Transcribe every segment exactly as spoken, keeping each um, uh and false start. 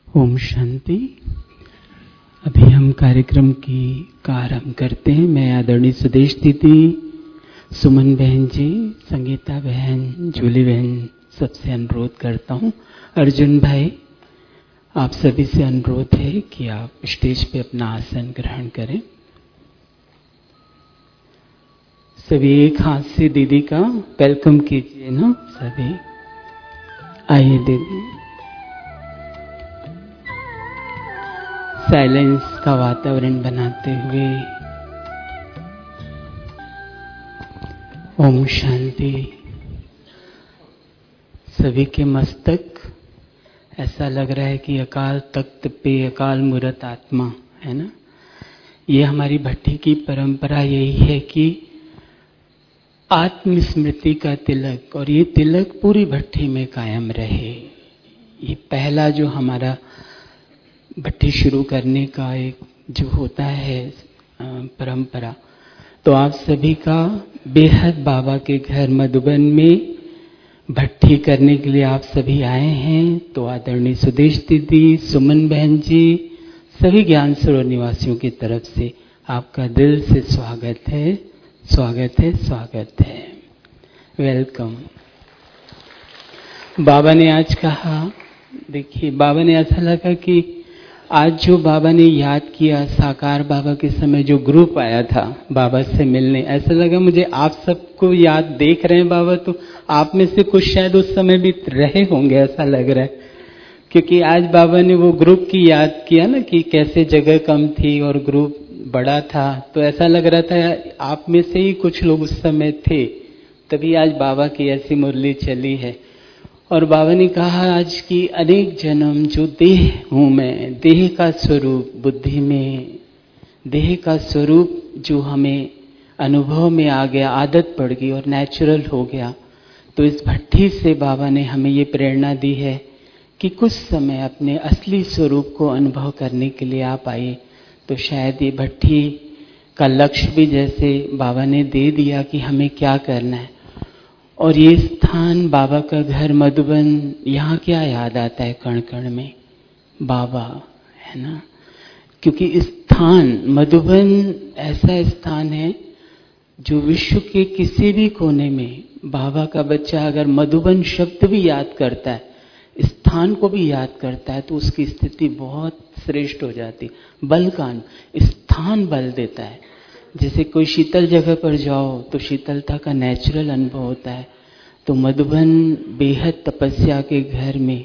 ओम शांति। अभी हम कार्यक्रम की का आरंभ करते हैं। मैं आदरणीय सुदेश दीदी, सुमन बहन जी, संगीता बहन, जूली बहन सबसे अनुरोध करता हूँ। अर्जुन भाई, आप सभी से अनुरोध है कि आप स्टेज पे अपना आसन ग्रहण करें। सभी एक हाथ से दीदी का वेलकम कीजिए ना। सभी आइए दीदी। साइलेंस का वातावरण बनाते हुए ओम शांति। सभी के मस्तक ऐसा लग रहा है कि अकाल तख्त पे अकाल मूरत आत्मा है ना। ये हमारी भट्टी की परंपरा यही है कि आत्मस्मृति का तिलक, और ये तिलक पूरी भट्टी में कायम रहे। ये पहला जो हमारा भट्टी शुरू करने का एक जो होता है परंपरा। तो आप सभी का बेहद बाबा के घर मधुबन में भट्टी करने के लिए आप सभी आए हैं। तो आदरणीय सुदेश दीदी, सुमन बहन जी, सभी ज्ञान सरोवर निवासियों की तरफ से आपका दिल से स्वागत है, स्वागत है, स्वागत है। वेलकम। बाबा ने आज कहा, देखिए बाबा ने ऐसा लगा कि आज जो बाबा ने याद किया, साकार बाबा के समय जो ग्रुप आया था बाबा से मिलने, ऐसा लगा मुझे आप सबको याद देख रहे हैं बाबा, तो आप में से कुछ शायद उस समय भी रहे होंगे, ऐसा लग रहा है। क्योंकि आज बाबा ने वो ग्रुप की याद किया ना कि कैसे जगह कम थी और ग्रुप बड़ा था, तो ऐसा लग रहा था आप में से ही कुछ लोग उस समय थे, तभी आज बाबा की ऐसी मुरली चली है। और बाबा ने कहा आज की अनेक जन्म जो देह हूं मैं, देह का स्वरूप बुद्धि में, देह का स्वरूप जो हमें अनुभव में आ गया, आदत पड़ गई और नेचुरल हो गया। तो इस भट्टी से बाबा ने हमें ये प्रेरणा दी है कि कुछ समय अपने असली स्वरूप को अनुभव करने के लिए आप आइए। तो शायद ये भट्टी का लक्ष्य भी जैसे बाबा ने दे दिया कि हमें क्या करना है। और ये स्थान बाबा का घर मधुबन, यहाँ क्या याद आता है कण कण में? बाबा है ना। क्योंकि स्थान मधुबन ऐसा स्थान है जो विश्व के किसी भी कोने में बाबा का बच्चा अगर मधुबन शब्द भी याद करता है, स्थान को भी याद करता है, तो उसकी स्थिति बहुत श्रेष्ठ हो जाती। बल का स्थान बल देता है। जैसे कोई शीतल जगह पर जाओ तो शीतलता का नेचुरल अनुभव होता है। तो मधुबन बेहद तपस्या के घर में,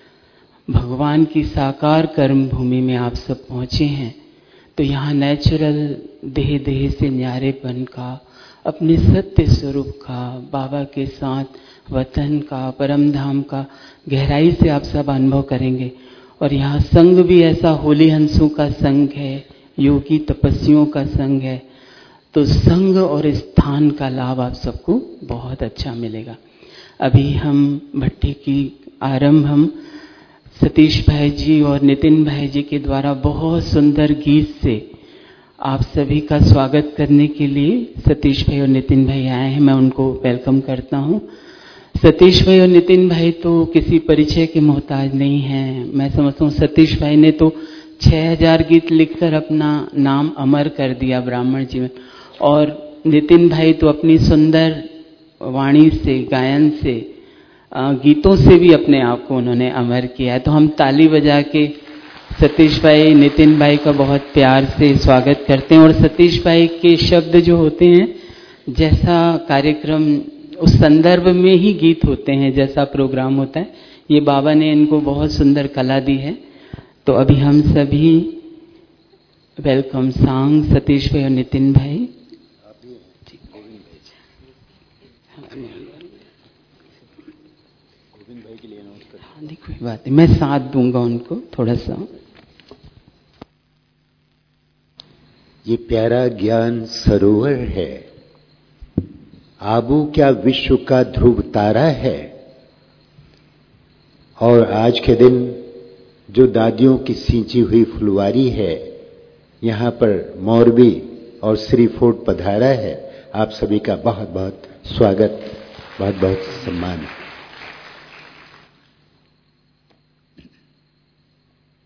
भगवान की साकार कर्म भूमि में आप सब पहुंचे हैं। तो यहाँ नेचुरल देह देह से न्यारेपन का, अपने सत्य स्वरूप का, बाबा के साथ वतन का, परम धाम का गहराई से आप सब अनुभव करेंगे। और यहाँ संग भी ऐसा होली हंसों का संग है, योगी तपस्वियों का संग है। तो संग और स्थान का लाभ आप सबको बहुत अच्छा मिलेगा। अभी हम भट्टी की आरंभ हम सतीश भाई जी और नितिन भाई जी के द्वारा बहुत सुंदर गीत से आप सभी का स्वागत करने के लिए सतीश भाई और नितिन भाई आए हैं। मैं उनको वेलकम करता हूँ। सतीश भाई और नितिन भाई तो किसी परिचय के मोहताज नहीं हैं। मैं समझता हूँ सतीश भाई ने तो छह हजार गीत लिखकर अपना नाम अमर कर दिया ब्राह्मण जीवन, और नितिन भाई तो अपनी सुंदर वाणी से, गायन से, गीतों से भी अपने आप को उन्होंने अमर किया है। तो हम ताली बजा के सतीश भाई, नितिन भाई का बहुत प्यार से स्वागत करते हैं। और सतीश भाई के शब्द जो होते हैं, जैसा कार्यक्रम उस संदर्भ में ही गीत होते हैं, जैसा प्रोग्राम होता है, ये बाबा ने इनको बहुत सुंदर कला दी है। तो अभी हम सभी वेलकम सॉन्ग सतीश भाई और नितिन भाई। हाँ, कोई बात नहीं, मैं साथ दूंगा उनको थोड़ा सा। ये प्यारा ज्ञान सरोवर है, आबू क्या विश्व का ध्रुव तारा है। और आज के दिन जो दादियों की सींची हुई फुलवारी है, यहाँ पर मोरबी और श्री फोर्ट पधारा है। आप सभी का बहुत बहुत स्वागत, बहुत बहुत सम्मान।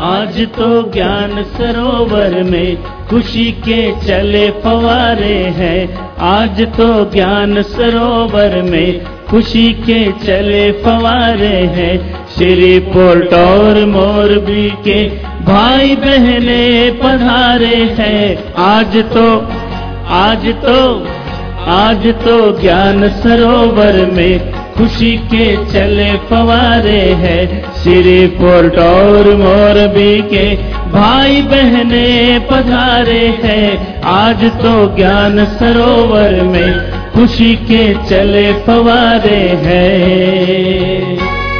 आज तो ज्ञान सरोवर में खुशी के चले फवारे हैं। आज तो ज्ञान सरोवर में खुशी के चले फवारे हैं। श्रीपोर्ट और मोरबी के भाई बहने पधारे हैं। आज तो आज तो आज तो ज्ञान सरोवर में खुशी के चले फवारे हैं। श्रीपोर्ट और मोरबी के भाई बहने पधारे हैं। आज तो ज्ञान सरोवर में खुशी के चले फवारे हैं।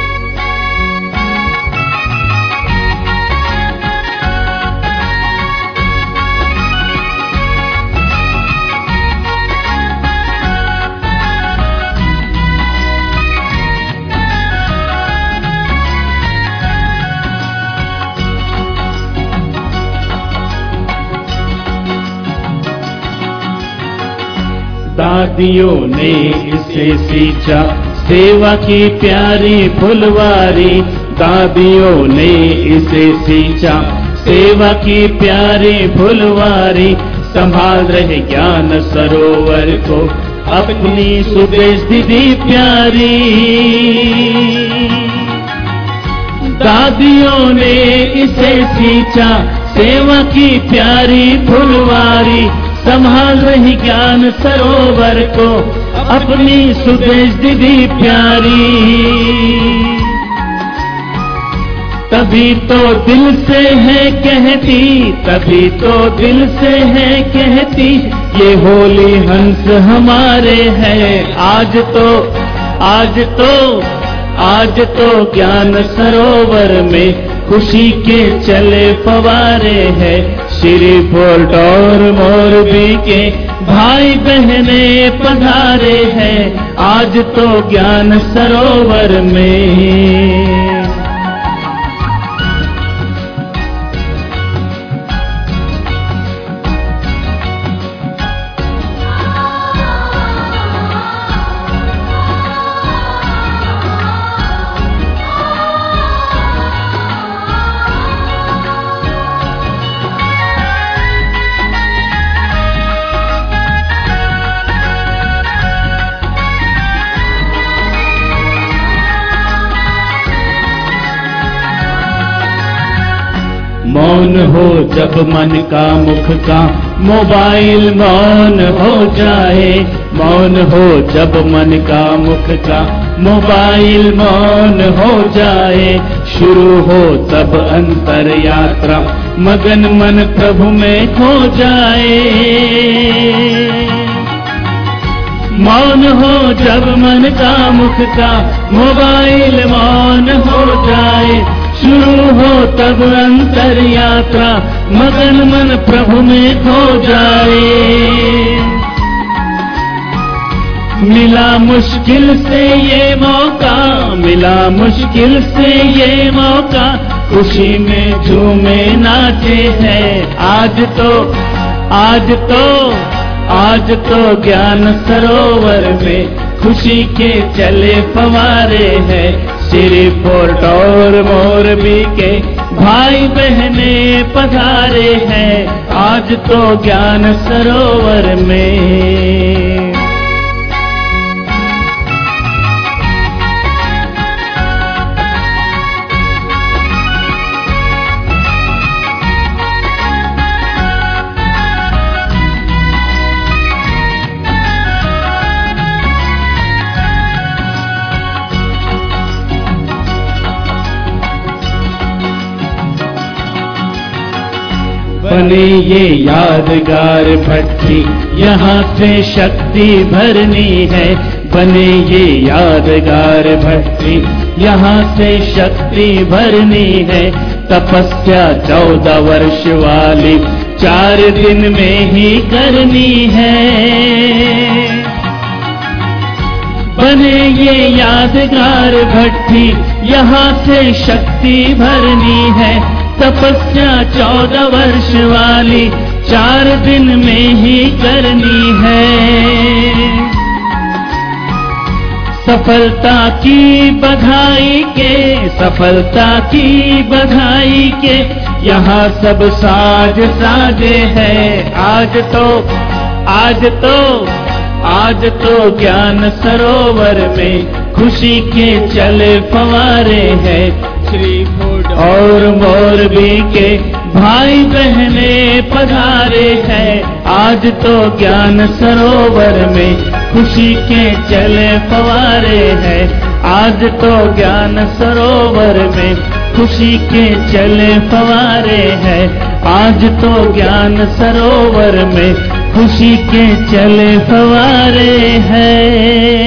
दादियों ने इसे सींचा सेवा की प्यारी फुलवारी। दादियों ने इसे सींचा सेवा की प्यारी फुलवारी। संभाल रहे ज्ञान सरोवर को अपनी सुदेश दीदी प्यारी। दादियों ने इसे सींचा सेवा की प्यारी फुलवारी। संभाल रही ज्ञान सरोवर को अपनी सुदेश दीदी प्यारी। तभी तो दिल से है कहती, तभी तो दिल से है कहती, ये होली हंस हमारे हैं। आज तो आज तो आज तो ज्ञान सरोवर में खुशी के चले फवारे हैं। श्रीपोर्ट और मोरबी के भाई बहने पधारे हैं। आज तो ज्ञान सरोवर में। मौन हो जब मन का मुख का मोबाइल मौन हो जाए। मौन हो जब मन का मुख का मोबाइल मौन हो जाए। शुरू हो तब अंतर यात्रा मगन मन प्रभु में खो जाए। मौन हो जब मन का मुख का मोबाइल मौन हो जाए। शुरू हो तब अंतर यात्रा मगन मन प्रभु में खो जाए। मिला मुश्किल से ये मौका, मिला मुश्किल से ये मौका, खुशी में झूमे नाचे हैं। आज तो आज तो आज तो ज्ञान सरोवर में खुशी के चले फवारे हैं। श्रीपोर्ट और मोरबी के भाई बहने पधारे हैं। आज तो ज्ञान सरोवर में। बने ये यादगार भट्टी, यहाँ से शक्ति भरनी है। बने ये यादगार भट्टी, यहाँ से शक्ति भरनी है। तपस्या चौदह वर्ष वाली चार दिन में ही करनी है। बने ये यादगार भट्टी, यहाँ से शक्ति भरनी है। तपस्या चौदह वर्ष वाली चार दिन में ही करनी है। सफलता की बधाई के, सफलता की बधाई के, यहाँ सब साज साजे हैं। आज तो आज तो आज तो ज्ञान सरोवर में खुशी के चले फवारे हैं। श्री फूड और मोरबी के भाई बहने पधारे हैं। आज तो ज्ञान सरोवर में खुशी के चले फवारे हैं। आज तो ज्ञान सरोवर में खुशी के चले फवारे हैं। आज तो ज्ञान सरोवर में खुशी के चले फवारे हैं।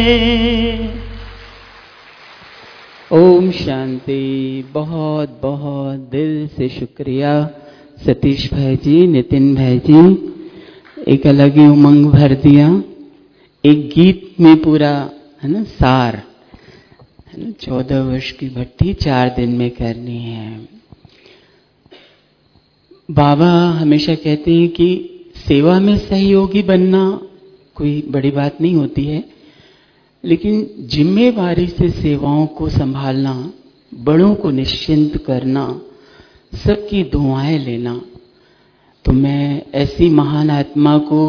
ओम शांति। बहुत बहुत दिल से शुक्रिया सतीश भाई जी, नितिन भाई जी, एक अलग ही उमंग भर दिया। एक गीत में पूरा है ना सार, है ना, चौदह वर्ष की भट्टी चार दिन में करनी है। बाबा हमेशा कहते हैं कि सेवा में सहयोगी बनना कोई बड़ी बात नहीं होती है, लेकिन जिम्मेवारी से सेवाओं को संभालना, बड़ों को निश्चिंत करना, सबकी दुआएं लेना, तो मैं ऐसी महान आत्मा को,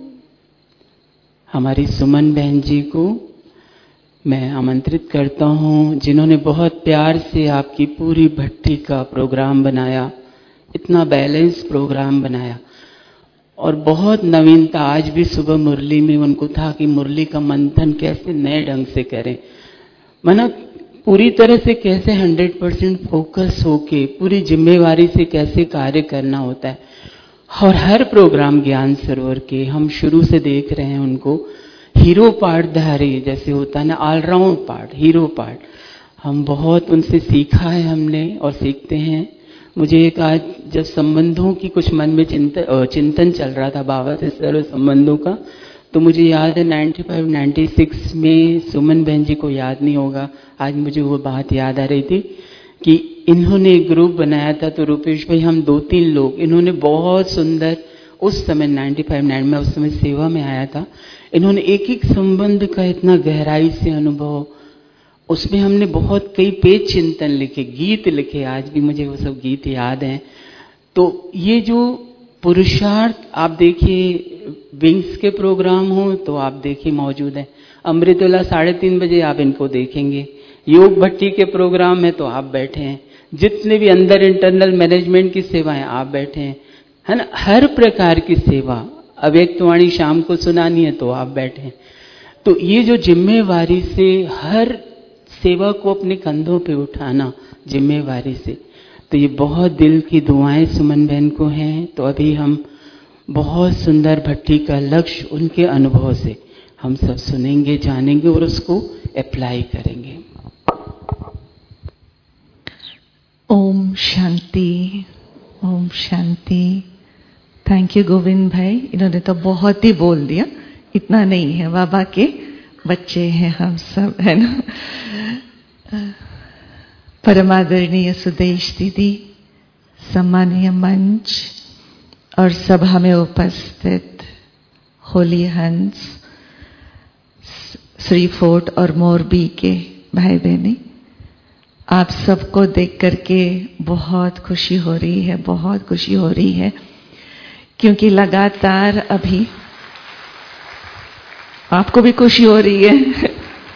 हमारी सुमन बहन जी को मैं आमंत्रित करता हूं, जिन्होंने बहुत प्यार से आपकी पूरी भट्टी का प्रोग्राम बनाया, इतना बैलेंस प्रोग्राम बनाया। और बहुत नवीनता, आज भी सुबह मुरली में उनको था कि मुरली का मंथन कैसे नए ढंग से करें, माना पूरी तरह से कैसे हंड्रेड परसेंट फोकस होके पूरी जिम्मेवारी से कैसे कार्य करना होता है। और हर प्रोग्राम ज्ञान सरोवर के हम शुरू से देख रहे हैं उनको हीरो पार्टधारी जैसे होता है ना, ऑलराउंड पार्ट, हीरो पार्ट, हम बहुत उनसे सीखा है हमने और सीखते हैं। मुझे एक आज जब संबंधों की कुछ मन में चिंतन चिंतन चल रहा था बाबा से सर्व संबंधों का, तो मुझे याद है नाइन्टी फाइव नाइन्टी सिक्स में सुमन बहन जी को याद नहीं होगा, आज मुझे वो बात याद आ रही थी कि इन्होंने एक ग्रुप बनाया था, तो रूपेश भाई हम दो तीन लोग, इन्होंने बहुत सुंदर उस समय नाइन्टी फाइव नाइन में उस समय सेवा में आया था, इन्होंने एक एक संबंध का इतना गहराई से अनुभव, उसमें हमने बहुत कई पेज चिंतन लिखे, गीत लिखे, आज भी मुझे वो सब गीत याद हैं। तो ये जो पुरुषार्थ आप देखिए, विंग्स के प्रोग्राम हो तो आप देखिए मौजूद है, अमृतुल्ला साढ़े तीन बजे आप इनको देखेंगे, योग भट्टी के प्रोग्राम है तो आप बैठे हैं, जितने भी अंदर इंटरनल मैनेजमेंट की सेवाएं आप बैठे हैं, है ना, हर प्रकार की सेवा, अव्यक्तवाणी शाम को सुनानी है तो आप बैठे हैं। तो ये जो जिम्मेवारी से हर सेवा को अपने कंधों पे उठाना जिम्मेवारी से, तो ये बहुत दिल की दुआएं सुमन बहन को हैं। तो अभी हम बहुत सुंदर भट्टी का लक्ष्य उनके अनुभव से हम सब सुनेंगे, जानेंगे और उसको अप्लाई करेंगे। ओम शांति, ओम शांति। थैंक यू गोविंद भाई, इन्होंने तो बहुत ही बोल दिया, इतना नहीं है, बाबा के बच्चे हैं हम सब, है ना। परमादरणीय सुदेश दीदी, सम्मानीय मंच और सभा में उपस्थित होली हंस, श्री फोर्ट और मोरबी के भाई बहनी, आप सबको देख करके बहुत खुशी हो रही है, बहुत खुशी हो रही है, क्योंकि लगातार अभी आपको भी खुशी हो रही है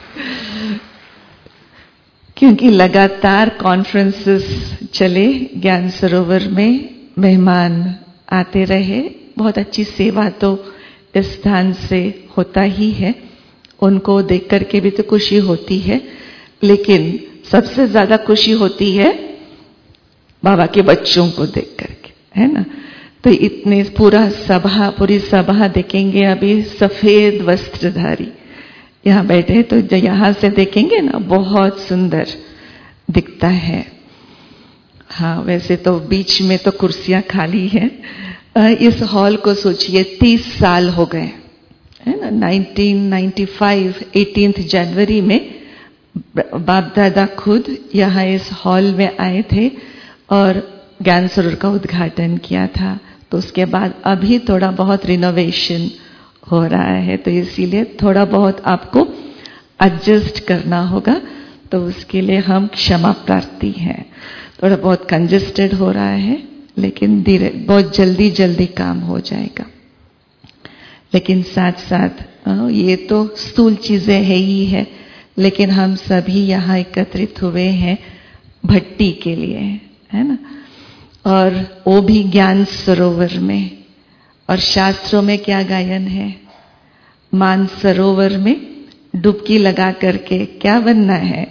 क्योंकि लगातार कॉन्फ्रेंसेस चले, ज्ञान सरोवर में मेहमान आते रहे, बहुत अच्छी सेवा तो इस स्थान से होता ही है, उनको देख करके भी तो खुशी होती है, लेकिन सबसे ज्यादा खुशी होती है बाबा के बच्चों को देख करके, है ना। तो इतने पूरा सभा, पूरी सभा देखेंगे अभी सफेद वस्त्रधारी यहाँ बैठे, तो जो यहाँ से देखेंगे ना बहुत सुंदर दिखता है। हाँ, वैसे तो बीच में तो कुर्सियां खाली हैं। इस हॉल को सोचिए तीस साल हो गए, है ना। नाइनटीन नाइंटी फाइव अठारह जनवरी में बाप दादा खुद यहाँ इस हॉल में आए थे और ज्ञान सरोवर का उद्घाटन किया था। तो उसके बाद अभी थोड़ा बहुत रिनोवेशन हो रहा है, तो इसीलिए थोड़ा बहुत आपको एडजस्ट करना होगा, तो उसके लिए हम क्षमा प्रार्थी हैं। थोड़ा बहुत कंजेस्टेड हो रहा है, लेकिन धीरे बहुत जल्दी जल्दी काम हो जाएगा। लेकिन साथ साथ ये तो स्थूल चीजें है ही है, लेकिन हम सभी यहाँ एकत्रित हुए हैं भट्टी के लिए, है ना, और वो भी ज्ञान सरोवर में। और शास्त्रों में क्या गायन है, मान सरोवर में डुबकी लगा करके क्या बनना है,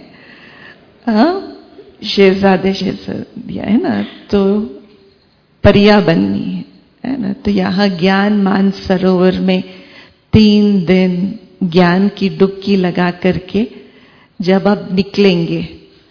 शेरजादे शेरजादिया, है ना, तो परिया बननी है, है ना। तो यहाँ ज्ञान मान सरोवर में तीन दिन ज्ञान की डुबकी लगा करके जब आप निकलेंगे,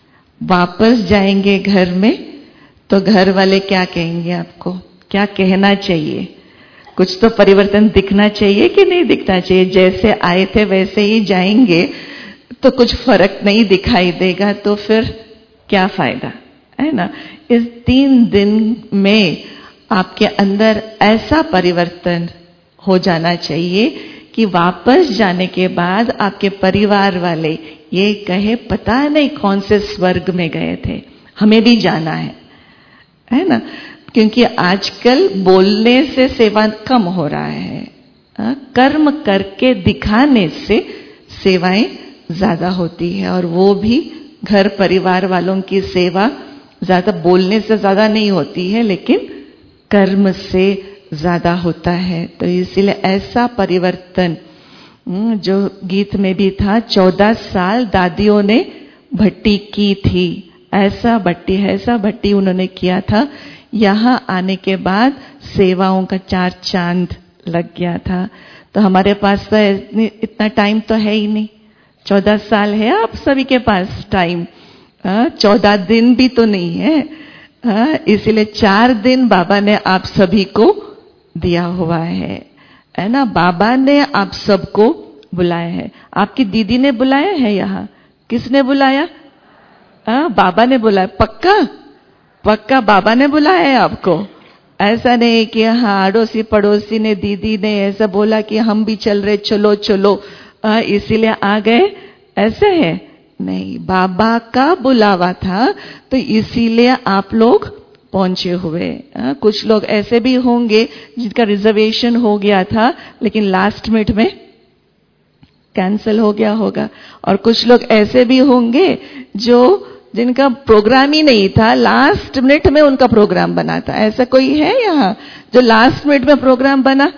वापस जाएंगे घर में, तो घर वाले क्या कहेंगे आपको, क्या कहना चाहिए, कुछ तो परिवर्तन दिखना चाहिए कि नहीं दिखना चाहिए। जैसे आए थे वैसे ही जाएंगे तो कुछ फर्क नहीं दिखाई देगा, तो फिर क्या फायदा, है ना। इस तीन दिन में आपके अंदर ऐसा परिवर्तन हो जाना चाहिए कि वापस जाने के बाद आपके परिवार वाले ये कहे पता नहीं कौन से स्वर्ग में गए थे, हमें भी जाना है, है ना। क्योंकि आजकल बोलने से सेवा कम हो रहा है, आ, कर्म करके दिखाने से सेवाएं ज्यादा होती है, और वो भी घर परिवार वालों की सेवा ज्यादा बोलने से ज्यादा नहीं होती है, लेकिन कर्म से ज्यादा होता है। तो इसीलिए ऐसा परिवर्तन जो गीत में भी था, चौदह साल दादियों ने भट्टी की थी, ऐसा भट्टी ऐसा भट्टी उन्होंने किया था। यहाँ आने के बाद सेवाओं का चार चांद लग गया था। तो हमारे पास तो इतना टाइम तो है ही नहीं, चौदह साल है आप सभी के पास टाइम, चौदह दिन भी तो नहीं है। इसीलिए चार दिन बाबा ने आप सभी को दिया हुआ है, है ना। बाबा ने आप सबको बुलाया है। आपकी दीदी ने बुलाया है यहाँ, किसने बुलाया, आ, बाबा ने बुलाया, पक्का पक्का बाबा ने बुलाया है आपको। ऐसा नहीं कि हाँ अड़ोसी पड़ोसी ने, दीदी ने ऐसा बोला कि हम भी चल रहे, चलो चलो इसीलिए आ गए, ऐसे है नहीं। बाबा का बुलावा था तो इसीलिए आप लोग पहुंचे हुए। आ, कुछ लोग ऐसे भी होंगे जिनका रिजर्वेशन हो गया था लेकिन लास्ट मिनट में कैंसिल हो गया होगा, और कुछ लोग ऐसे भी होंगे जो जिनका प्रोग्राम ही नहीं था, लास्ट मिनट में उनका प्रोग्राम बना था। ऐसा कोई है यहाँ जो लास्ट मिनट में प्रोग्राम बना?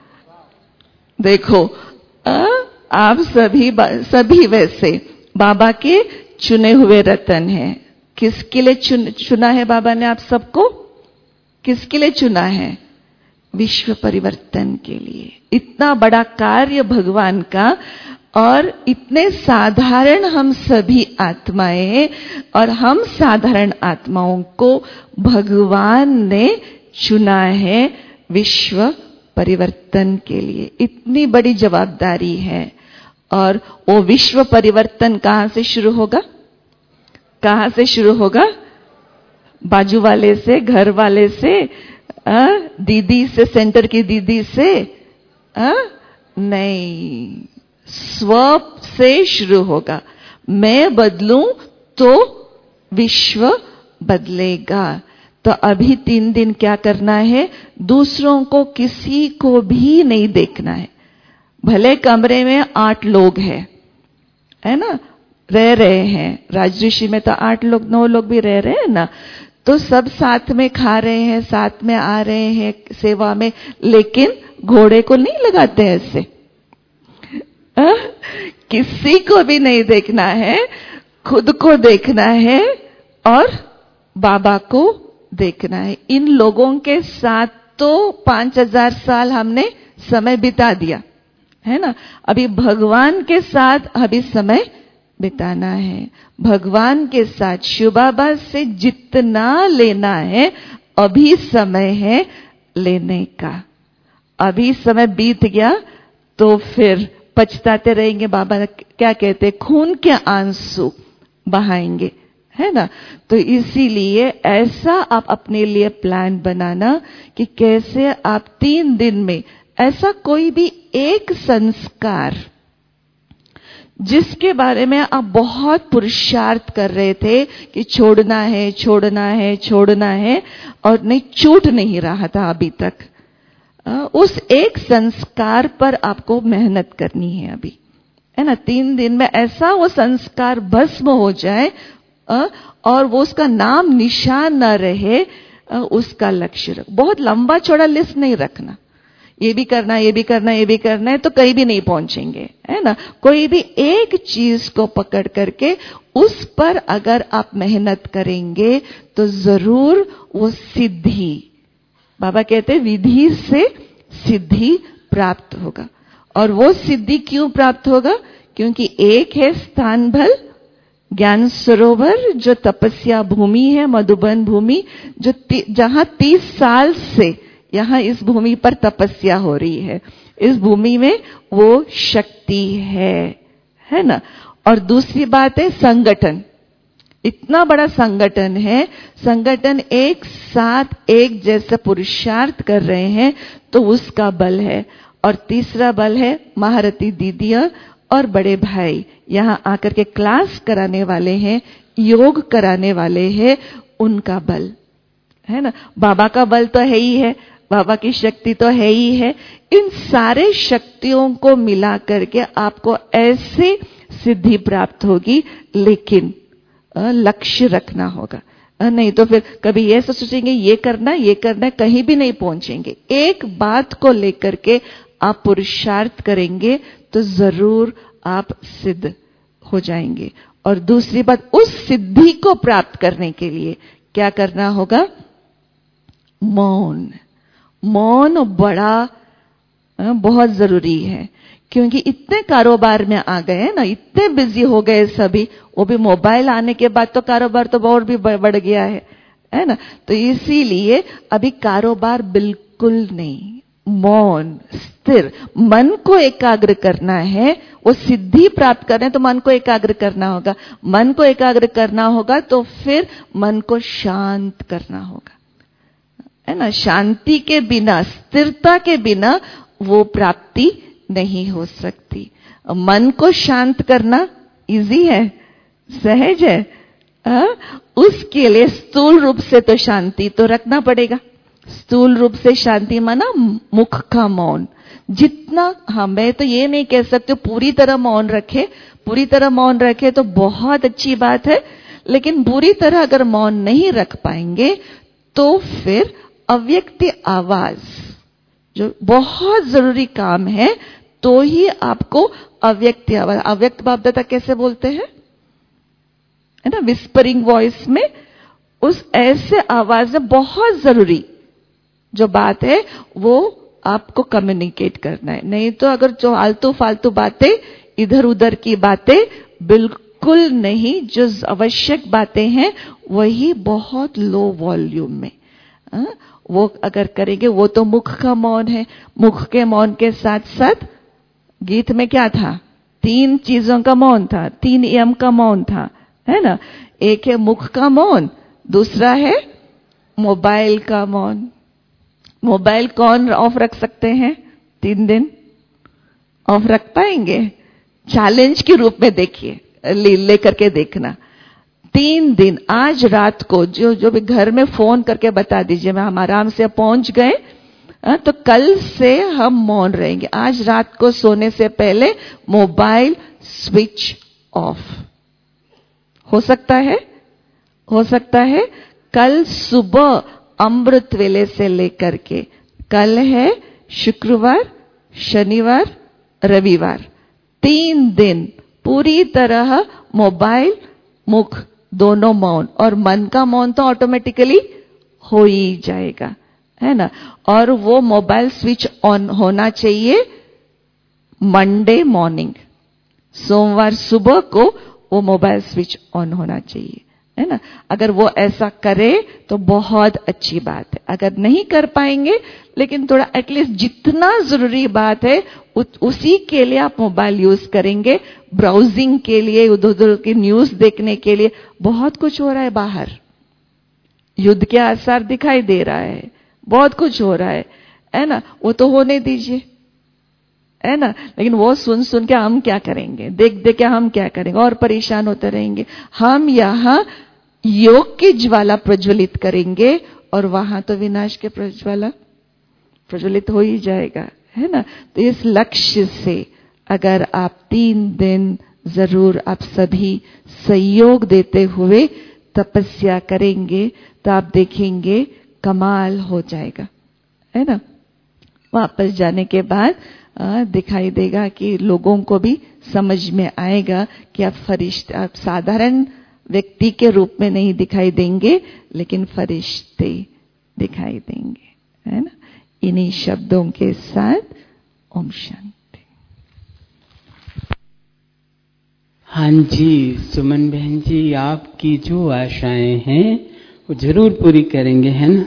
देखो आ, आप सभी सभी वैसे बाबा के चुने हुए रतन हैं। किसके लिए चुन, चुना है बाबा ने आप सबको? किसके लिए चुना है? विश्व परिवर्तन के लिए। इतना बड़ा कार्य भगवान का, और इतने साधारण हम सभी आत्माएं, और हम साधारण आत्माओं को भगवान ने चुना है विश्व परिवर्तन के लिए। इतनी बड़ी जवाबदारी है। और वो विश्व परिवर्तन कहां से शुरू होगा? कहां से शुरू होगा? बाजू वाले से, घर वाले से, आ, दीदी से, सेंटर की दीदी से? आ, नहीं, स्व से शुरू होगा। मैं बदलूं तो विश्व बदलेगा। तो अभी तीन दिन क्या करना है? दूसरों को, किसी को भी नहीं देखना है। भले कमरे में आठ लोग हैं, है ना, रह रहे हैं, राजऋषि में तो आठ लोग नौ लोग भी रह रहे हैं ना, तो सब साथ में खा रहे हैं, साथ में आ रहे हैं सेवा में, लेकिन घोड़े को नहीं लगाते ऐसे। आ? किसी को भी नहीं देखना है, खुद को देखना है और बाबा को देखना है। इन लोगों के साथ तो पांच हजार साल हमने समय बिता दिया है ना, अभी भगवान के साथ अभी समय बिताना है। भगवान के साथ शिव बाबा से जितना लेना है अभी समय है लेने का। अभी समय बीत गया तो फिर पछताते रहेंगे। बाबा क्या कहते, खून के आंसू बहाएंगे, है ना। तो इसीलिए ऐसा आप अपने लिए प्लान बनाना कि कैसे आप तीन दिन में ऐसा कोई भी एक संस्कार जिसके बारे में आप बहुत पुरुषार्थ कर रहे थे कि छोड़ना है, छोड़ना है, छोड़ना है, और नहीं, छूट नहीं रहा था अभी तक। उस एक संस्कार पर आपको मेहनत करनी है अभी, है ना। तीन दिन में ऐसा वो संस्कार भस्म हो जाए और वो उसका नाम निशान न रहे, उसका लक्ष्य रख। बहुत लंबा चौड़ा लिस्ट नहीं रखना, ये भी करना, ये भी करना, ये भी करना है, तो कहीं भी नहीं पहुंचेंगे, है ना। कोई भी एक चीज को पकड़ करके उस पर अगर आप मेहनत करेंगे तो जरूर वो सिद्धि, बाबा कहते हैं विधि से सिद्धि प्राप्त होगा। और वो सिद्धि क्यों प्राप्त होगा? क्योंकि एक है स्थान भल ज्ञान सरोवर, जो तपस्या भूमि है, मधुबन भूमि, जो ती, जहां तीस साल से यहां इस भूमि पर तपस्या हो रही है, इस भूमि में वो शक्ति है, है ना। और दूसरी बात है संगठन, इतना बड़ा संगठन है, संगठन एक साथ एक जैसा पुरुषार्थ कर रहे हैं, तो उसका बल है। और तीसरा बल है महारथी दीदियां और बड़े भाई यहां आकर के क्लास कराने वाले हैं, योग कराने वाले हैं, उनका बल, है ना। बाबा का बल तो है ही है, बाबा की शक्ति तो है ही है। इन सारे शक्तियों को मिला करके आपको ऐसे सिद्धि प्राप्त होगी, लेकिन लक्ष्य रखना होगा, नहीं तो फिर कभी ये सोचेंगे ये करना ये करना, कहीं भी नहीं पहुंचेंगे। एक बात को लेकर के आप पुरुषार्थ करेंगे तो जरूर आप सिद्ध हो जाएंगे। और दूसरी बात, उस सिद्धि को प्राप्त करने के लिए क्या करना होगा? मौन। मौन बड़ा बहुत जरूरी है, क्योंकि इतने कारोबार में आ गए ना, इतने बिजी हो गए सभी, वो भी मोबाइल आने के बाद तो कारोबार तो और भी बढ़ गया है, है ना। तो इसीलिए अभी कारोबार बिल्कुल नहीं, मौन, स्थिर, मन को एकाग्र करना है। वो सिद्धि प्राप्त करना है तो मन को एकाग्र करना होगा, मन को एकाग्र करना होगा तो फिर मन को शांत करना होगा, है ना। शांति के बिना, स्थिरता के बिना वो प्राप्ति नहीं हो सकती। मन को शांत करना इजी है, सहज है, आ? उसके लिए स्थूल रूप से तो शांति तो रखना पड़ेगा। स्थूल रूप से शांति माना मुख का मौन। जितना, हाँ मैं तो ये नहीं कह सकती पूरी तरह मौन रखे, पूरी तरह मौन रखे तो बहुत अच्छी बात है, लेकिन पूरी तरह अगर मौन नहीं रख पाएंगे तो फिर अव्यक्त आवाज, जो बहुत जरूरी काम है, तो ही आपको अव्यक्त आवाज, अव्यक्त बापदादा कैसे बोलते हैं, है ना, विस्परिंग वॉइस में, उस ऐसे आवाज में बहुत जरूरी जो बात है वो आपको कम्युनिकेट करना है। नहीं तो अगर जो आलतू फालतू बातें, इधर उधर की बातें, बिल्कुल नहीं, जो आवश्यक बातें हैं वही बहुत लो वॉल्यूम में, आ? वो अगर करेंगे, वो तो मुख का मौन है। मुख के मौन के साथ साथ गीत में क्या था? तीन चीजों का मौन था, तीन यम का मौन था, है ना। एक है मुख का मौन, दूसरा है मोबाइल का मौन। मोबाइल कौन ऑफ रख सकते हैं? तीन दिन ऑफ रख पाएंगे? चैलेंज के रूप में देखिए, ले, ले करके देखना। तीन दिन, आज रात को जो जो भी घर में फोन करके बता दीजिए मैं हम आराम से पहुंच गए, तो कल से हम मौन रहेंगे। आज रात को सोने से पहले मोबाइल स्विच ऑफ। हो सकता है, हो सकता है कल सुबह अमृत वेले से लेकर के, कल है शुक्रवार, शनिवार, रविवार, तीन दिन पूरी तरह मोबाइल, मुख दोनों मौन, और मन का मौन तो ऑटोमेटिकली हो ही जाएगा, है ना। और वो मोबाइल स्विच ऑन होना चाहिए मंडे मॉर्निंग, सोमवार सुबह को वो मोबाइल स्विच ऑन होना चाहिए, है ना। अगर वो ऐसा करे तो बहुत अच्छी बात है। अगर नहीं कर पाएंगे, लेकिन थोड़ा एटलीस्ट जितना जरूरी बात है उसी के लिए आप मोबाइल यूज करेंगे, ब्राउजिंग के लिए, उधर उधर की न्यूज देखने के लिए। बहुत कुछ हो रहा है बाहर, युद्ध के आसार दिखाई दे रहा है, बहुत कुछ हो रहा है, है ना। वो तो होने दीजिए, है ना। लेकिन वो सुन सुन के हम क्या करेंगे, देख देख के हम क्या करेंगे, और परेशान होते रहेंगे। हम यहाँ योग की ज्वाला प्रज्वलित करेंगे और वहां तो विनाश के प्रज्वाला प्रज्वलित हो ही जाएगा, है ना। तो इस लक्ष्य से अगर आप तीन दिन जरूर आप सभी सहयोग देते हुए तपस्या करेंगे तो आप देखेंगे कमाल हो जाएगा, है ना। वापस जाने के बाद आ, दिखाई देगा कि लोगों को भी समझ में आएगा कि आप फरिश्ते, आप साधारण व्यक्ति के रूप में नहीं दिखाई देंगे लेकिन फरिश्ते दिखाई देंगे, है ना। इन्हीं शब्दों के साथ ओम शांति। हाँ जी सुमन बहन जी, आपकी जो आशाएं हैं वो जरूर पूरी करेंगे, है ना।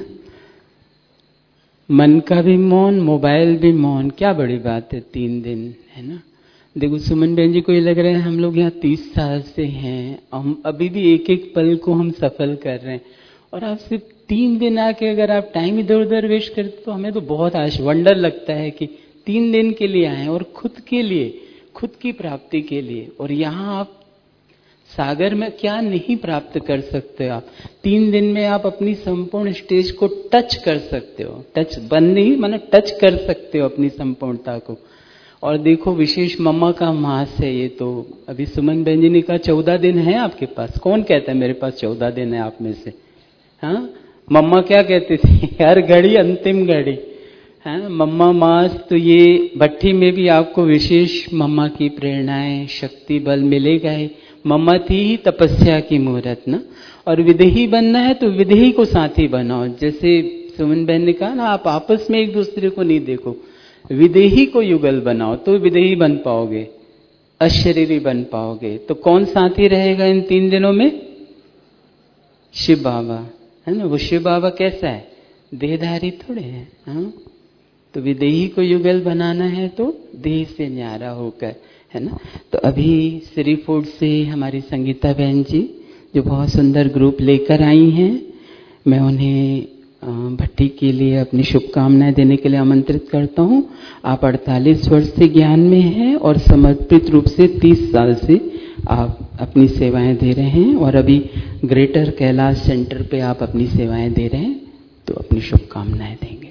मन का भी मौन, मोबाइल भी मौन, क्या बड़ी बात है, तीन दिन, है ना। देखो सुमन बहन जी को ये लग रहा है हम लोग यहाँ तीस साल से हैं, हम अभी भी एक एक पल को हम सफल कर रहे हैं, और आप सिर्फ तीन दिन आके अगर आप टाइम इधर उधर वेस्ट करते तो हमें तो बहुत आश वंडर लगता है कि तीन दिन के लिए आए और खुद के लिए, खुद की प्राप्ति के लिए। और यहाँ आप सागर में क्या नहीं प्राप्त कर सकते हो। आप तीन दिन में आप अपनी संपूर्ण स्टेज को टच कर सकते हो, टच बंद नहीं माने टच कर सकते हो अपनी संपूर्णता को। और देखो विशेष मम्मा का मास है ये, तो अभी सुमन बहन जी ने कहा चौदह दिन है आपके पास। कौन कहता है मेरे पास चौदह दिन है आप में से? हाँ, मम्मा क्या कहती थी, हर घड़ी अंतिम घड़ी, है मम्मा मास। तो ये भट्टी में भी आपको विशेष मम्मा की प्रेरणाएं, शक्ति, बल मिलेगा ही। मम्मा थी ही तपस्या की मूर्त ना। और विदेही बनना है तो विदेही को साथी बनाओ। जैसे सुमन बहन ने कहा ना, आप आपस में एक दूसरे को नहीं देखो, विदेही को युगल बनाओ तो विदेही बन पाओगे, अशरीरी बन पाओगे। तो कौन साथी रहेगा इन तीन दिनों में? शिव बाबा, है ना। वो शिव बाबा कैसा है? देहधारी थोड़े हैं, हाँ। तो विदेही को युगल बनाना है तो देह से न्यारा होकर, है ना। तो अभी श्री फूड से हमारी संगीता बहन जी जो बहुत सुंदर ग्रुप लेकर आई हैं, मैं उन्हें भट्टी के लिए अपनी शुभकामनाएं देने के लिए आमंत्रित करता हूं। आप अड़तालीस वर्ष से ज्ञान में हैं और समर्पित रूप से तीस साल से आप अपनी सेवाएं दे रहे हैं, और अभी ग्रेटर कैलाश सेंटर पे आप अपनी सेवाएं दे रहे हैं, तो अपनी शुभकामनाएं देंगे।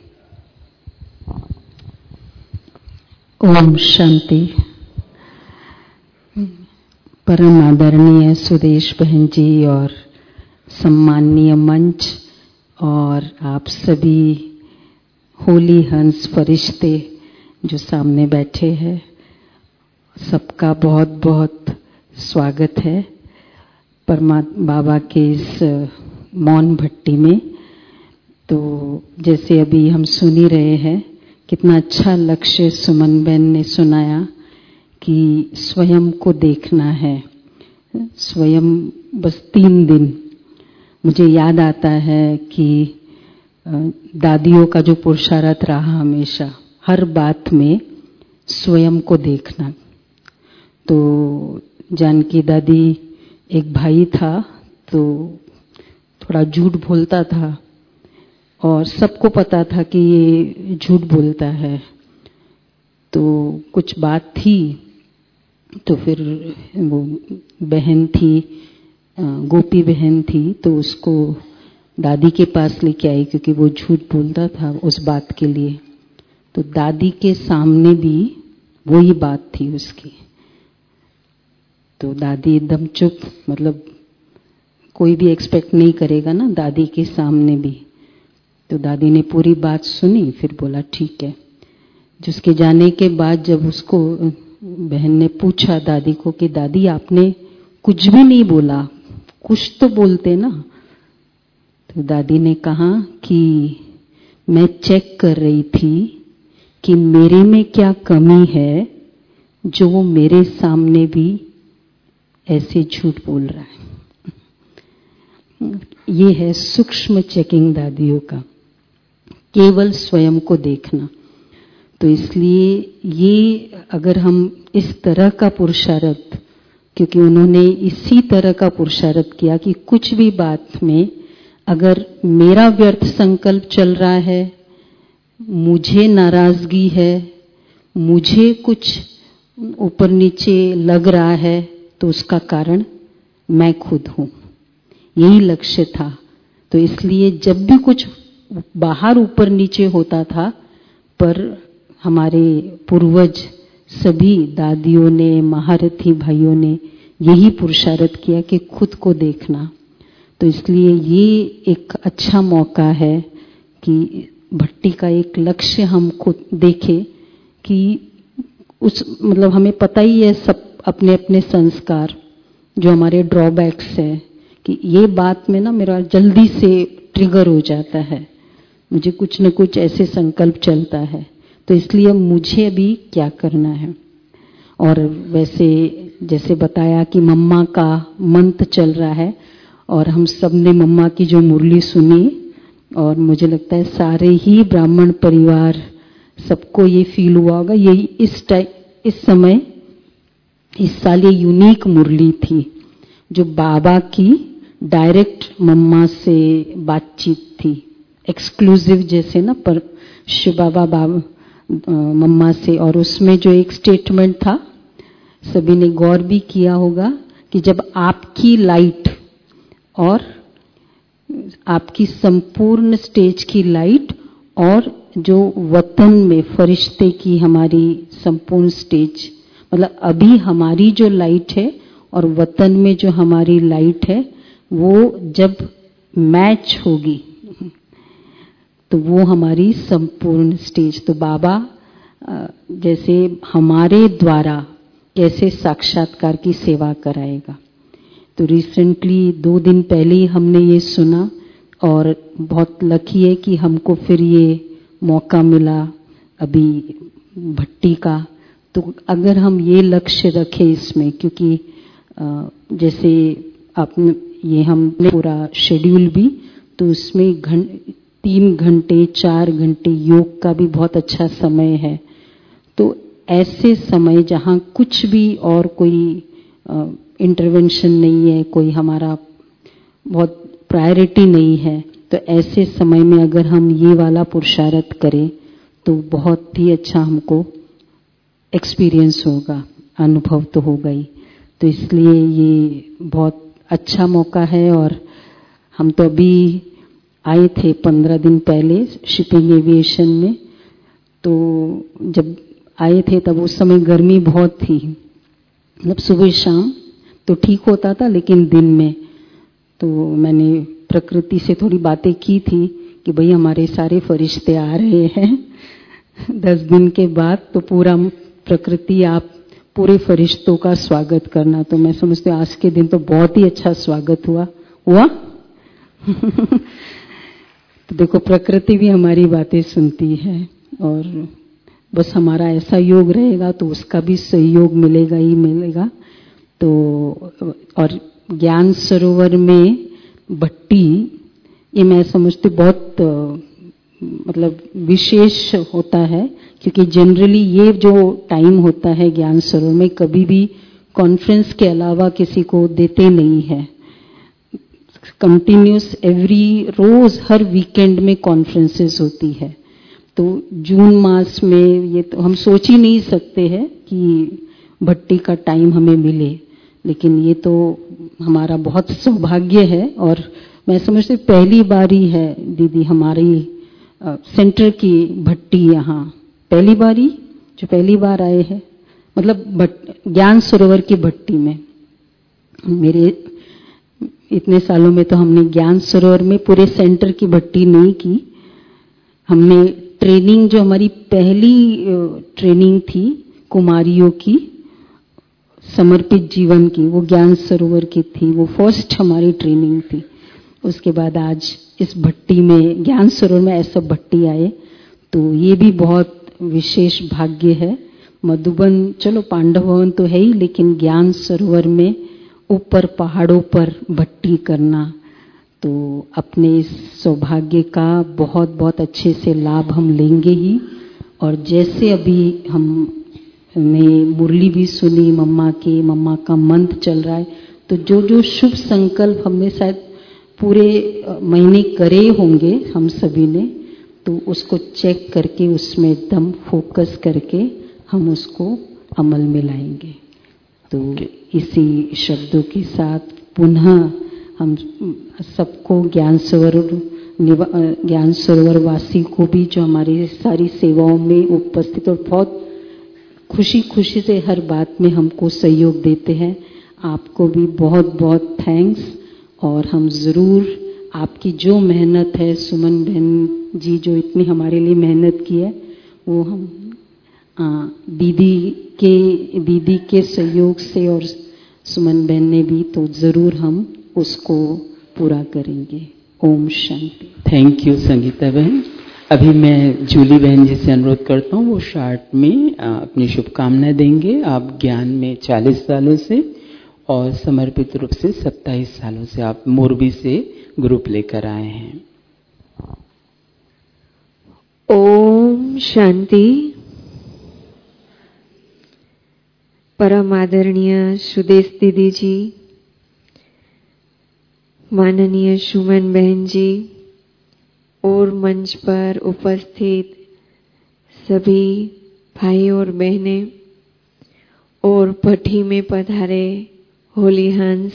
ओम शांति। परम आदरणीय सुदेश बहन जी और सम्माननीय मंच और आप सभी होली हंस फरिश्ते जो सामने बैठे हैं, सबका बहुत बहुत स्वागत है परमात्मा बाबा के इस मौन भट्टी में। तो जैसे अभी हम सुन ही रहे हैं, कितना अच्छा लक्ष्य सुमन बहन ने सुनाया कि स्वयं को देखना है, स्वयं बस तीन दिन। मुझे याद आता है कि दादियों का जो पुरुषार्थ रहा हमेशा, हर बात में स्वयं को देखना। तो जानकी दादी, एक भाई था तो थोड़ा झूठ बोलता था और सबको पता था कि ये झूठ बोलता है। तो कुछ बात थी तो फिर वो बहन थी, गोपी बहन थी, तो उसको दादी के पास लेके आई क्योंकि वो झूठ बोलता था उस बात के लिए। तो दादी के सामने भी वही बात थी उसकी। तो दादी एकदम चुप, मतलब कोई भी एक्सपेक्ट नहीं करेगा ना दादी के सामने भी। तो दादी ने पूरी बात सुनी, फिर बोला ठीक है। जिसके जाने के बाद जब उसको बहन ने पूछा दादी को कि दादी आपने कुछ भी नहीं बोला, कुछ तो बोलते ना। तो दादी ने कहा कि मैं चेक कर रही थी कि मेरे में क्या कमी है जो वो मेरे सामने भी ऐसे झूठ बोल रहा है। ये है सूक्ष्म चेकिंग दादियों का, केवल स्वयं को देखना। तो इसलिए ये अगर हम इस तरह का पुरुषार्थ, क्योंकि उन्होंने इसी तरह का पुरुषार्थ किया कि कुछ भी बात में अगर मेरा व्यर्थ संकल्प चल रहा है, मुझे नाराजगी है, मुझे कुछ ऊपर नीचे लग रहा है तो उसका कारण मैं खुद हूं, यही लक्ष्य था। तो इसलिए जब भी कुछ बाहर ऊपर नीचे होता था, पर हमारे पूर्वज सभी दादियों ने, महारथी भाइयों ने यही पुरुषार्थ किया कि खुद को देखना। तो इसलिए ये एक अच्छा मौका है कि भट्टी का एक लक्ष्य हम खुद देखें कि उस मतलब हमें पता ही है सब अपने अपने संस्कार जो हमारे ड्रॉबैक्स है, कि ये बात में ना मेरा जल्दी से ट्रिगर हो जाता है, मुझे कुछ न कुछ ऐसे संकल्प चलता है। तो इसलिए मुझे अभी क्या करना है। और वैसे जैसे बताया कि मम्मा का मंत्र चल रहा है और हम सब ने मम्मा की जो मुरली सुनी, और मुझे लगता है सारे ही ब्राह्मण परिवार सबको ये फील हुआ होगा। ये इस टाइम इस समय इस साल ये यूनिक मुरली थी जो बाबा की डायरेक्ट मम्मा से बातचीत थी, एक्सक्लूसिव जैसे ना, पर शिव बाबा बाबा मम्मा से। और उसमें जो एक स्टेटमेंट था, सभी ने गौर भी किया होगा कि जब आपकी लाइट और आपकी संपूर्ण स्टेज की लाइट और जो वतन में फरिश्ते की हमारी संपूर्ण स्टेज, मतलब अभी हमारी जो लाइट है और वतन में जो हमारी लाइट है, वो जब मैच होगी तो वो हमारी संपूर्ण स्टेज। तो बाबा जैसे हमारे द्वारा कैसे साक्षात्कार की सेवा कराएगा। तो रिसेंटली दो दिन पहले ही हमने ये सुना और बहुत लकी है कि हमको फिर ये मौका मिला अभी भट्टी का। तो अगर हम ये लक्ष्य रखें इसमें, क्योंकि जैसे आपने ये हमने पूरा शेड्यूल भी, तो उसमें घं, तीन घंटे चार घंटे योग का भी बहुत अच्छा समय है। तो ऐसे समय जहाँ कुछ भी और कोई इंटरवेंशन नहीं है, कोई हमारा बहुत प्रायोरिटी नहीं है, तो ऐसे समय में अगर हम ये वाला पुरुषार्थ करें तो बहुत ही अच्छा हमको एक्सपीरियंस होगा, अनुभव तो होगा ही। तो इसलिए ये बहुत अच्छा मौका है। और हम तो अभी आए थे पंद्रह दिन पहले शिपिंग एविएशन में, तो जब आए थे तब उस समय गर्मी बहुत थी, मतलब सुबह शाम तो ठीक होता था, लेकिन दिन में तो मैंने प्रकृति से थोड़ी बातें की थी कि भाई हमारे सारे फरिश्ते आ रहे हैं दस दिन के बाद, तो पूरा प्रकृति आप पूरे फरिश्तों का स्वागत करना। तो मैं समझती हूँ आज के दिन तो बहुत ही अच्छा स्वागत हुआ हुआ तो देखो प्रकृति भी हमारी बातें सुनती है, और बस हमारा ऐसा योग रहेगा तो उसका भी सहयोग मिलेगा ही मिलेगा। तो और ज्ञान सरोवर में भट्टी, ये मैं समझती बहुत मतलब विशेष होता है, क्योंकि जनरली ये जो टाइम होता है ज्ञान सरोवर में कभी भी कॉन्फ्रेंस के अलावा किसी को देते नहीं है। कंटिन्यूस एवरी रोज हर वीकेंड में कॉन्फ्रेंसेस होती है। तो जून मास में ये तो हम सोच ही नहीं सकते हैं कि भट्टी का टाइम हमें मिले, लेकिन ये तो हमारा बहुत सौभाग्य है। और मैं समझती पहली बार ही है दीदी हमारी आ, सेंटर की भट्टी यहाँ पहली बार ही, जो पहली बार आए हैं, मतलब ज्ञान सरोवर की भट्टी में। मेरे इतने सालों में तो हमने ज्ञान सरोवर में पूरे सेंटर की भट्टी नहीं की। हमने ट्रेनिंग, जो हमारी पहली ट्रेनिंग थी कुमारियों की समर्पित जीवन की, वो ज्ञान सरोवर की थी, वो फर्स्ट हमारी ट्रेनिंग थी। उसके बाद आज इस भट्टी में ज्ञान सरोवर में ऐसा भट्टी आए, तो ये भी बहुत विशेष भाग्य है। मधुबन चलो पांडव भवन तो है ही, लेकिन ज्ञान सरोवर में ऊपर पहाड़ों पर भट्टी करना, तो अपने इस सौभाग्य का बहुत बहुत अच्छे से लाभ हम लेंगे ही। और जैसे अभी हमने मुरली भी सुनी मम्मा की, मम्मा का मंत्र चल रहा है, तो जो जो शुभ संकल्प हमने शायद पूरे महीने करे होंगे हम सभी ने, तो उसको चेक करके उसमें एकदम फोकस करके हम उसको अमल में लाएंगे। तो इसी शब्दों के साथ पुनः हम सबको ज्ञान सरोवर ज्ञान सरोवर वासी को भी जो हमारी सारी सेवाओं में उपस्थित और बहुत खुशी खुशी से हर बात में हमको सहयोग देते हैं, आपको भी बहुत बहुत थैंक्स। और हम ज़रूर आपकी जो मेहनत है, सुमन बहन जी जो इतनी हमारे लिए मेहनत की है, वो हम आ, दीदी के दीदी के सहयोग से और सुमन बहन ने भी, तो ज़रूर हम उसको पूरा करेंगे। ओम शांति। थैंक यू संगीता बहन। अभी मैं जूली बहन जी से अनुरोध करता हूँ, वो शार्ट में आ, अपनी शुभकामनाएं देंगे। आप ज्ञान में चालीस सालों से और समर्पित रूप से सत्ताईस सालों से आप मोरबी से ग्रुप लेकर आए हैं। ओम शांति। परम आदरणीय सुदेश दीदी जी, माननीय सुमन बहन जी और मंच पर उपस्थित सभी भाई और बहनें और भट्टी में पधारे होली हंस,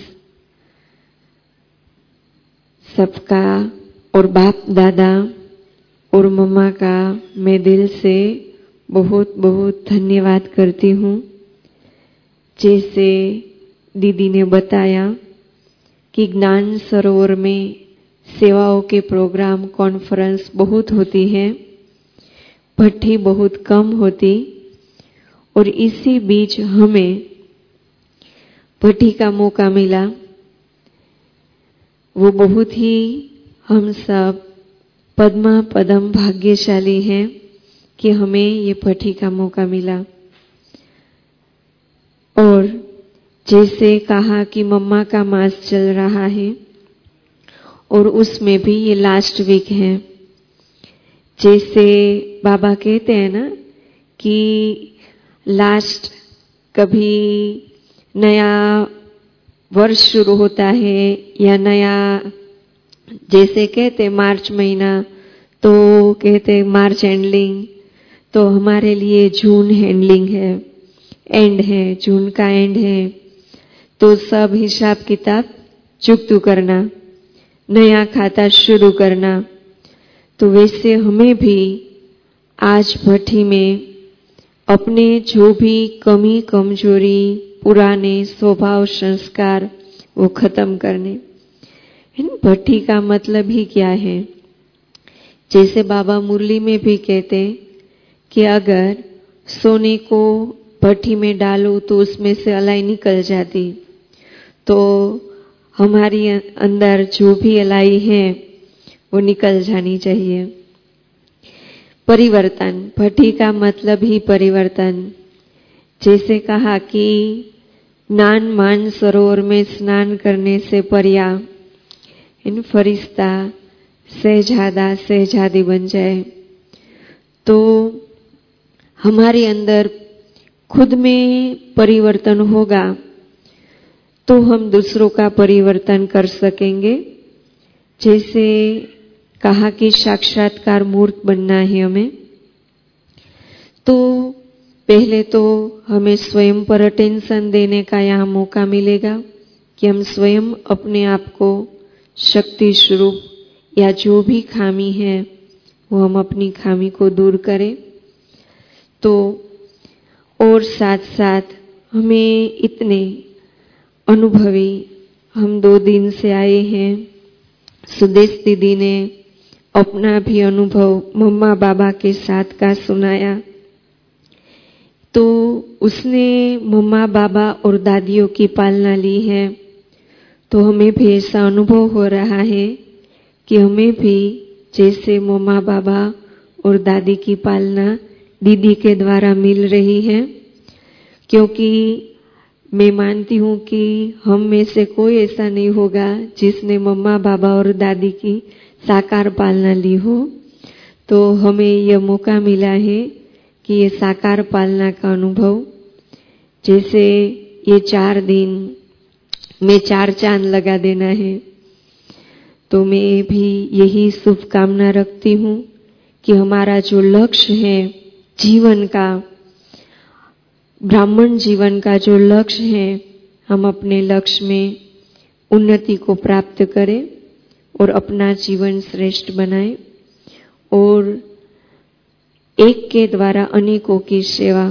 सबका और बाप दादा और मम्मा का मैं दिल से बहुत बहुत धन्यवाद करती हूँ। जैसे दीदी ने बताया कि ज्ञान सरोवर में सेवाओं के प्रोग्राम कॉन्फ्रेंस बहुत होती हैं, भट्टी बहुत कम होती, और इसी बीच हमें भट्टी का मौका मिला। वो बहुत ही हम सब पद्मा पदम भाग्यशाली हैं कि हमें ये भट्टी का मौका मिला। और जैसे कहा कि मम्मा का मास चल रहा है और उसमें भी ये लास्ट वीक है। जैसे बाबा कहते हैं ना कि लास्ट कभी नया वर्ष शुरू होता है या नया, जैसे कहते मार्च महीना तो कहते मार्च एंडलिंग, तो हमारे लिए जून हैंडलिंग है, एंड है, जून का एंड है। तो सब हिसाब किताब चुकतू करना, नया खाता शुरू करना। तो वैसे हमें भी आज भट्टी में अपने जो भी कमी कमजोरी, पुराने स्वभाव संस्कार वो खत्म करने। इन भट्टी का मतलब ही क्या है? जैसे बाबा मुरली में भी कहते कि अगर सोने को भट्टी में डालो तो उसमें से अलाई निकल जाती, तो हमारी अंदर जो भी अलाई है वो निकल जानी चाहिए। परिवर्तन, भट्टी का मतलब ही परिवर्तन। जैसे कहा कि ज्ञान मान सरोवर में स्नान करने से पर्या इन फरिश्ता सहजादा सहजादी बन जाए। तो हमारे अंदर खुद में परिवर्तन होगा तो हम दूसरों का परिवर्तन कर सकेंगे। जैसे कहा कि साक्षात्कार मूर्त बनना है हमें, तो पहले तो हमें स्वयं पर अटेंशन देने का यहाँ मौका मिलेगा कि हम स्वयं अपने आप को शक्ति स्वरूप या जो भी खामी है वो हम अपनी खामी को दूर करें। तो और साथ साथ हमें इतने अनुभवी, हम दो दिन से आए हैं, सुदेश दीदी ने अपना भी अनुभव मम्मा बाबा के साथ का सुनाया। तो उसने मम्मा बाबा और दादियों की पालना ली है, तो हमें भी ऐसा अनुभव हो रहा है कि हमें भी जैसे मम्मा बाबा और दादी की पालना दीदी के द्वारा मिल रही है। क्योंकि मैं मानती हूँ कि हम में से कोई ऐसा नहीं होगा जिसने मम्मा बाबा और दादी की साकार पालना ली हो। तो हमें यह मौका मिला है कि ये साकार पालना का अनुभव, जैसे ये चार दिन में चार चांद लगा देना है। तो मैं भी यही शुभकामना रखती हूँ कि हमारा जो लक्ष्य है जीवन का, ब्राह्मण जीवन का जो लक्ष्य है, हम अपने लक्ष्य में उन्नति को प्राप्त करें और अपना जीवन श्रेष्ठ बनाएं और एक के द्वारा अनेकों की सेवा।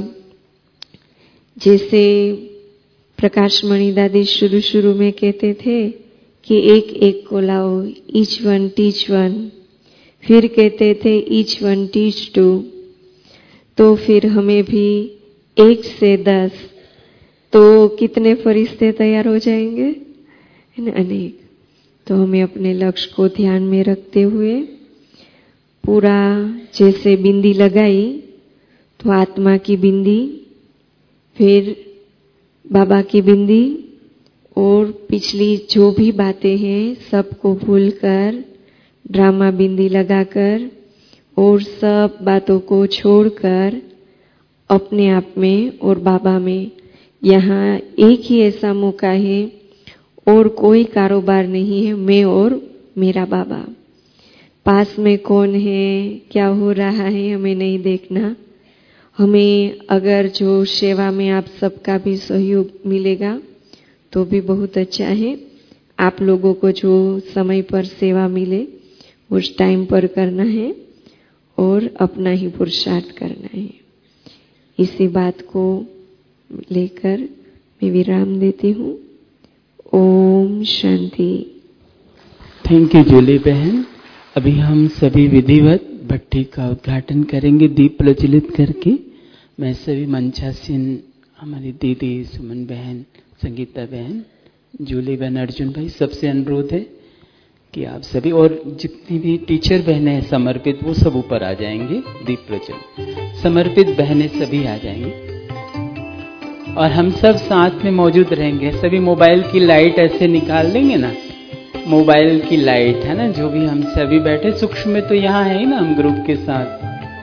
जैसे प्रकाशमणि दादी शुरू शुरू में कहते थे कि एक एक को लाओ, ईच वन टीच वन, फिर कहते थे ईच वन टीच टू, तो फिर हमें भी एक से दस, तो कितने फरिश्ते तैयार हो जाएंगे, है ना, अनेक। तो हमें अपने लक्ष्य को ध्यान में रखते हुए पूरा, जैसे बिंदी लगाई तो आत्मा की बिंदी, फिर बाबा की बिंदी, और पिछली जो भी बातें हैं सबको भूलकर ड्रामा बिंदी लगाकर और सब बातों को छोड़कर अपने आप में और बाबा में, यहाँ एक ही ऐसा मौका है और कोई कारोबार नहीं है, मैं और मेरा बाबा। पास में कौन है, क्या हो रहा है, हमें नहीं देखना। हमें अगर जो सेवा में आप सबका भी सहयोग मिलेगा तो भी बहुत अच्छा है। आप लोगों को जो समय पर सेवा मिले उस टाइम पर करना है और अपना ही पुरुषार्थ करना है। इसी बात को लेकर मैं विराम देती हूँ। ओम शांति। थैंक यू जूली बहन। अभी हम सभी विधिवत भट्टी का उद्घाटन करेंगे दीप प्रज्वलित करके। मैं सभी मंचासीन, हमारी दीदी सुमन बहन, संगीता बहन, जूली बहन, अर्जुन भाई, सबसे अनुरोध है कि आप सभी और जितनी भी टीचर बहनें हैं समर्पित, वो सब ऊपर आ जाएंगे। दीप प्रज्वलन समर्पित बहनें सभी आ जाएंगी और हम सब साथ में मौजूद रहेंगे। सभी मोबाइल की लाइट ऐसे निकाल देंगे ना, मोबाइल की लाइट है ना, जो भी हम सभी बैठे सूक्ष्म में तो यहाँ है ही ना, हम ग्रुप के साथ।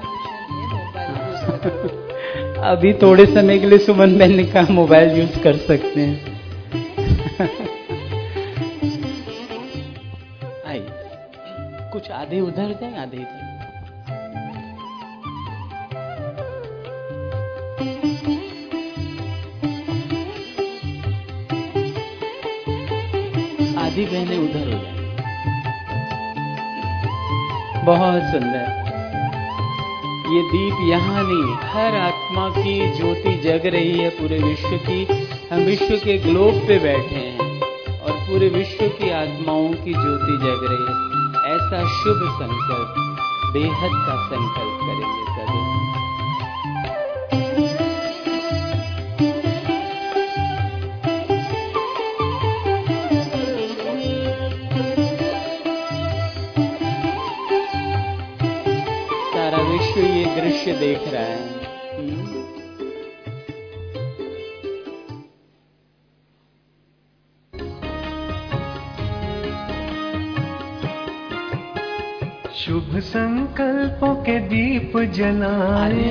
अभी थोड़े समय के लिए सुमन बहन ने कहा मोबाइल यूज कर सकते हैं। आई कुछ आधे उधर जाए, आधे इधर। आधी बहनें उधर हो जाए। बहुत सुंदर। ये दीप यहाँ नहीं, हर आत्मा की ज्योति जग रही है पूरे विश्व की। हम विश्व के ग्लोब पे बैठे हैं और पूरे विश्व की आत्माओं की ज्योति जग रही है। ऐसा शुभ संकल्प, बेहद का संकल्प करेंगे सभी। सारा विश्व ये दृश्य देख रहा है। शुभ संकल्पों के दीप जलाए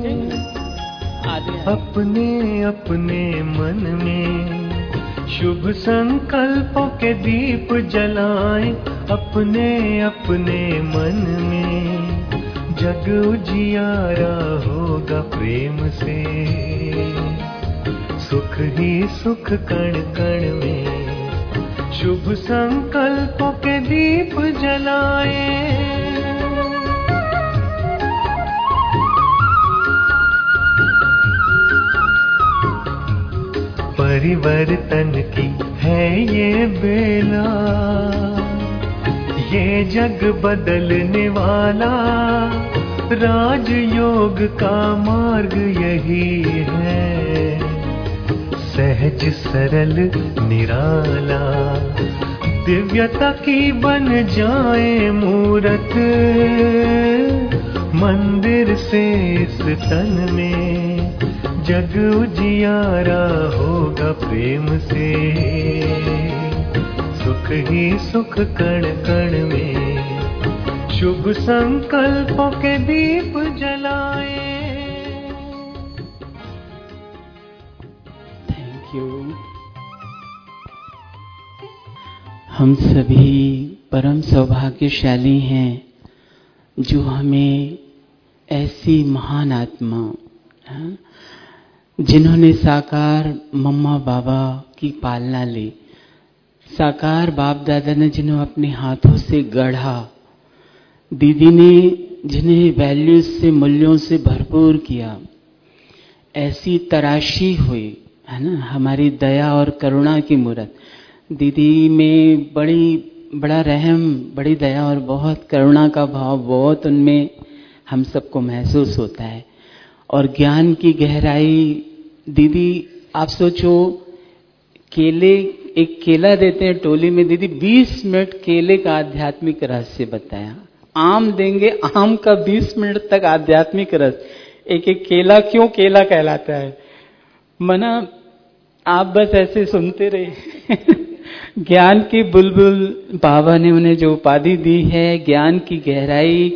अपने अपने मन में। शुभ संकल्पों के दीप जलाए अपने अपने मन में। जग उजियारा होगा प्रेम से, सुख ही सुख कण कण में। शुभ संकल्पों के दीप जलाए। परिवर्तन की है ये बेला, ये जग बदलने वाला। राजयोग का मार्ग यही है, सहज सरल निराला। दिव्यता की बन जाए मूरत, मंदिर से इस तन में। जग उजियारा होगा प्रेम से, सुख ही सुख कण कण में। शुभ संकल्पों के दीप जलाए। Thank you. हम सभी परम सौभाग्यशाली हैं जो हमें ऐसी महान आत्मा, जिन्होंने साकार मम्मा बाबा की पालना ली, साकार बाप दादा ने जिन्हों अपने हाथों से गढ़ा, दीदी ने जिन्हें वैल्यूज से मूल्यों से भरपूर किया, ऐसी तराशी हुई है ना हमारी दया और करुणा की मूरत। दीदी में बड़ी बड़ा रहम, बड़ी दया और बहुत करुणा का भाव बहुत उनमें हम सबको महसूस होता है। और ज्ञान की गहराई, दीदी आप सोचो, केले, एक केला देते हैं टोली में, दीदी बीस मिनट केले का आध्यात्मिक रहस्य बताया। आम देंगे, आम का बीस मिनट तक आध्यात्मिक रस, एक एक केला क्यों केला कहलाता है, मना आप बस ऐसे सुनते रहे। ज्ञान की बुलबुल बाबा ने उन्हें जो उपाधि दी है, ज्ञान की गहराई,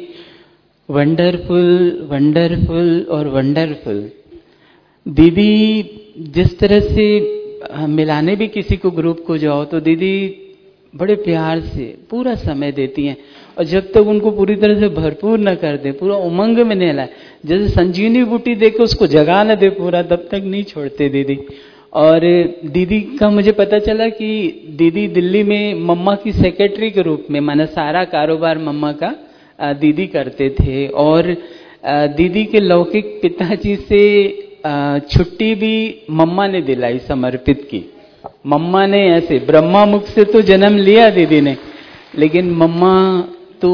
वंडरफुल वंडरफुल और वंडरफुल। दीदी जिस तरह से मिलाने भी किसी को ग्रुप को जाओ तो दीदी बड़े प्यार से पूरा समय देती हैं, और जब तक उनको पूरी तरह से भरपूर न कर दे, पूरा उमंग में नहीं लाए, जैसे संजीवनी बूटी देके उसको जगा न दे पूरा, तब तक नहीं छोड़ते दीदी। और दीदी का मुझे पता चला कि दीदी दिल्ली में मम्मा की सेक्रेटरी के रूप में, माना सारा कारोबार मम्मा का दीदी करते थे। और दीदी के लौकिक पिताजी से छुट्टी भी मम्मा ने दिलाई, समर्पित की। मम्मा ने ऐसे ब्रह्मा मुख से तो जन्म लिया दीदी ने, लेकिन मम्मा तो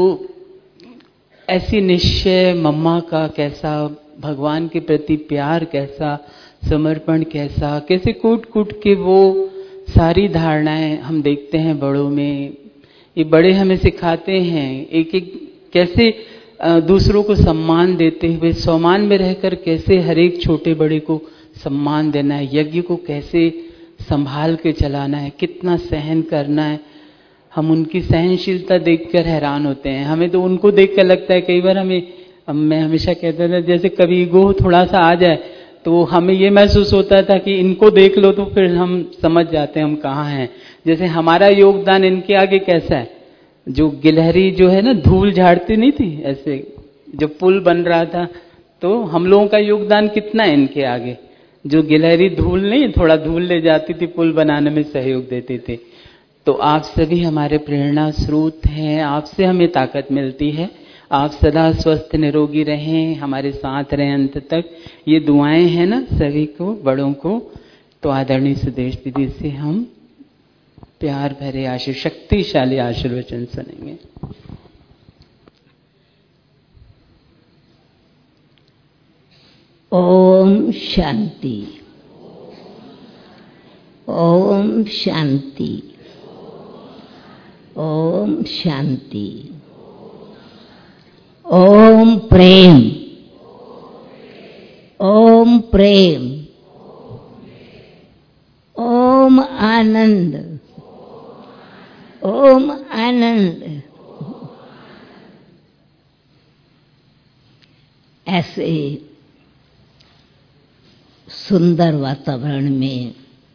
ऐसी निश्चय, मम्मा का कैसा भगवान के प्रति प्यार, कैसा समर्पण, कैसा कैसे कूट कूट के वो सारी धारणाएं हम देखते हैं बड़ों में। ये बड़े हमें सिखाते हैं एक एक कैसे दूसरों को सम्मान देते हुए, सम्मान में रहकर कैसे हर एक छोटे बड़े को सम्मान देना है, यज्ञ को कैसे संभाल के चलाना है, कितना सहन करना है। हम उनकी सहनशीलता देखकर हैरान होते हैं। हमें तो उनको देखकर लगता है, कई बार हमें, मैं हमेशा कहता था जैसे कभी ईगो थोड़ा सा आ जाए तो हमें ये महसूस होता था कि इनको देख लो तो फिर हम समझ जाते हैं हम कहाँ हैं। जैसे हमारा योगदान इनके आगे कैसा है, जो गिलहरी जो है ना धूल झाड़ती नहीं थी, ऐसे जब पुल बन रहा था तो हम लोगों का योगदान कितना है इनके आगे। जो गिलहरी धूल नहीं, थोड़ा धूल ले जाती थी, पुल बनाने में सहयोग देते थे। तो आप सभी हमारे प्रेरणा स्रोत हैं, आपसे हमें ताकत मिलती है। आप सदा स्वस्थ निरोगी रहें, हमारे साथ रहें अंत तक। ये दुआएं हैं ना सभी को, बड़ों को। तो आदरणीय सुदेश दीदी से हम प्यार भरे आशीर्वाद, शक्तिशाली आशीर्वचन सुनेंगे। ओम शांति, ओम शांति, ओम शांति, ओम प्रेम, ओम प्रेम, ओम आनंद, ओम आनंद। ऐसे सुंदर वातावरण में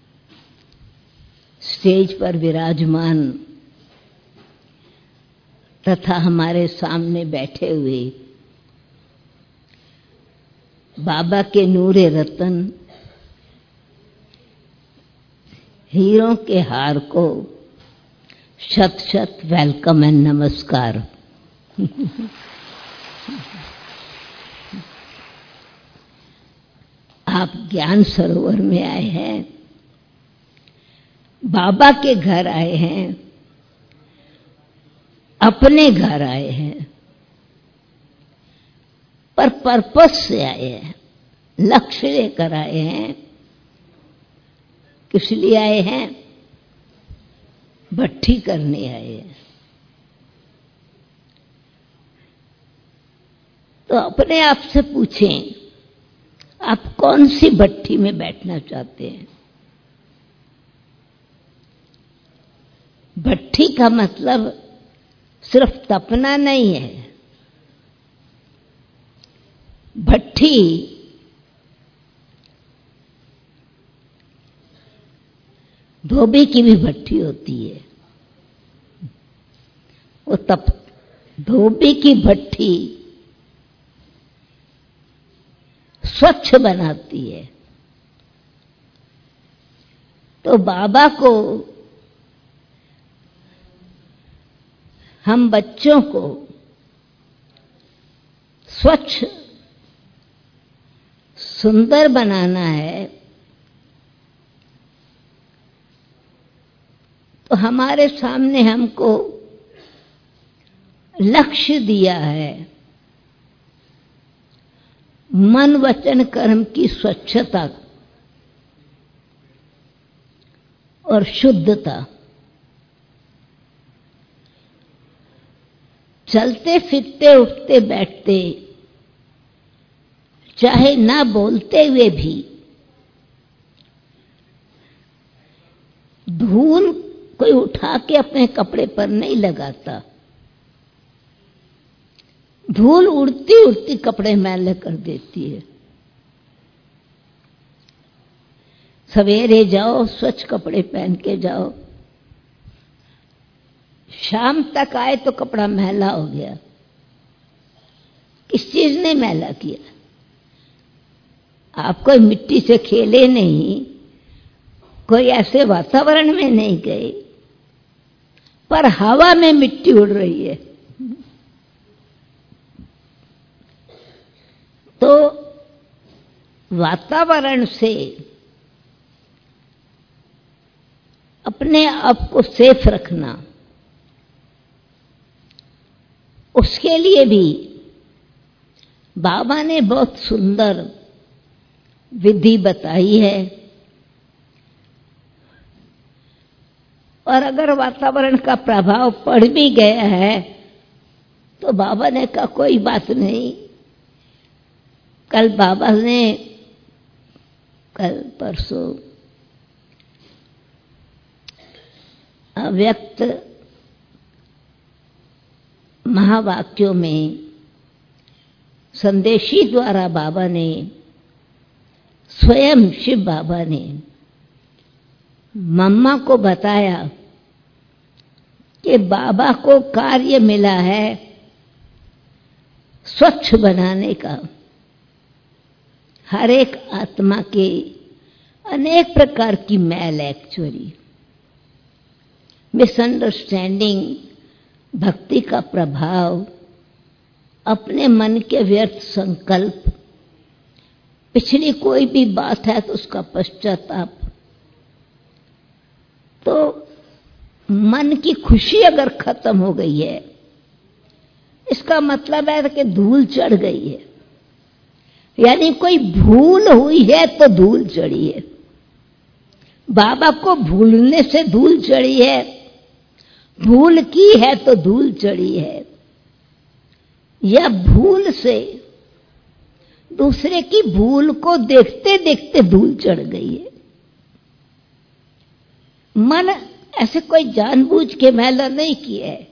स्टेज पर विराजमान तथा हमारे सामने बैठे हुए बाबा के नूरे रतन हीरों के हार को शत शत वेलकम एंड नमस्कार। आप ज्ञान सरोवर में आए हैं, बाबा के घर आए हैं, अपने घर आए हैं, पर पर्पस से आए हैं, लक्ष्य लेकर आए हैं। किस लिए आए हैं? भट्ठी करने आए हैं। तो अपने आप से पूछें, आप कौन सी भट्ठी में बैठना चाहते हैं? भट्ठी का मतलब सिर्फ तपना नहीं है। भट्ठी धोबी की भी भट्ठी होती है। वो तप धोबी की भट्ठी स्वच्छ बनाती है, तो बाबा को, हम बच्चों को स्वच्छ सुंदर बनाना है, तो हमारे सामने हमको लक्ष्य दिया है मन वचन कर्म की स्वच्छता और शुद्धता। चलते फिरते उठते बैठते, चाहे ना बोलते हुए भी, धूल कोई उठा के अपने कपड़े पर नहीं लगाता। धूल उड़ती उड़ती कपड़े मैले कर देती है। सवेरे जाओ स्वच्छ कपड़े पहन के जाओ, शाम तक आए तो कपड़ा मैला हो गया। किस चीज ने मैला किया? आप कोई मिट्टी से खेले नहीं, कोई ऐसे वातावरण में नहीं गए, पर हवा में मिट्टी उड़ रही है। तो वातावरण से अपने आप को सेफ रखना, उसके लिए भी बाबा ने बहुत सुंदर विधि बताई है। और अगर वातावरण का प्रभाव पड़ भी गया है तो बाबा ने कहा कोई बात नहीं। कल बाबा ने, कल परसों अव्यक्त महावाक्यों में संदेशी द्वारा बाबा ने, स्वयं शिव बाबा ने मम्मा को बताया कि बाबा को कार्य मिला है स्वच्छ बनाने का। हर एक आत्मा के अनेक प्रकार की मैल है, एक्चुअली मिसअंडरस्टैंडिंग, भक्ति का प्रभाव, अपने मन के व्यर्थ संकल्प, पिछली कोई भी बात है तो उसका पश्चाताप। तो मन की खुशी अगर खत्म हो गई है, इसका मतलब है कि धूल चढ़ गई है, यानी कोई भूल हुई है तो धूल चढ़ी है। बाबा को भूलने से धूल चढ़ी है, भूल की है तो धूल चढ़ी है, या भूल से दूसरे की भूल को देखते देखते धूल चढ़ गई है। मन ऐसे कोई जानबूझ के मैला नहीं किया है,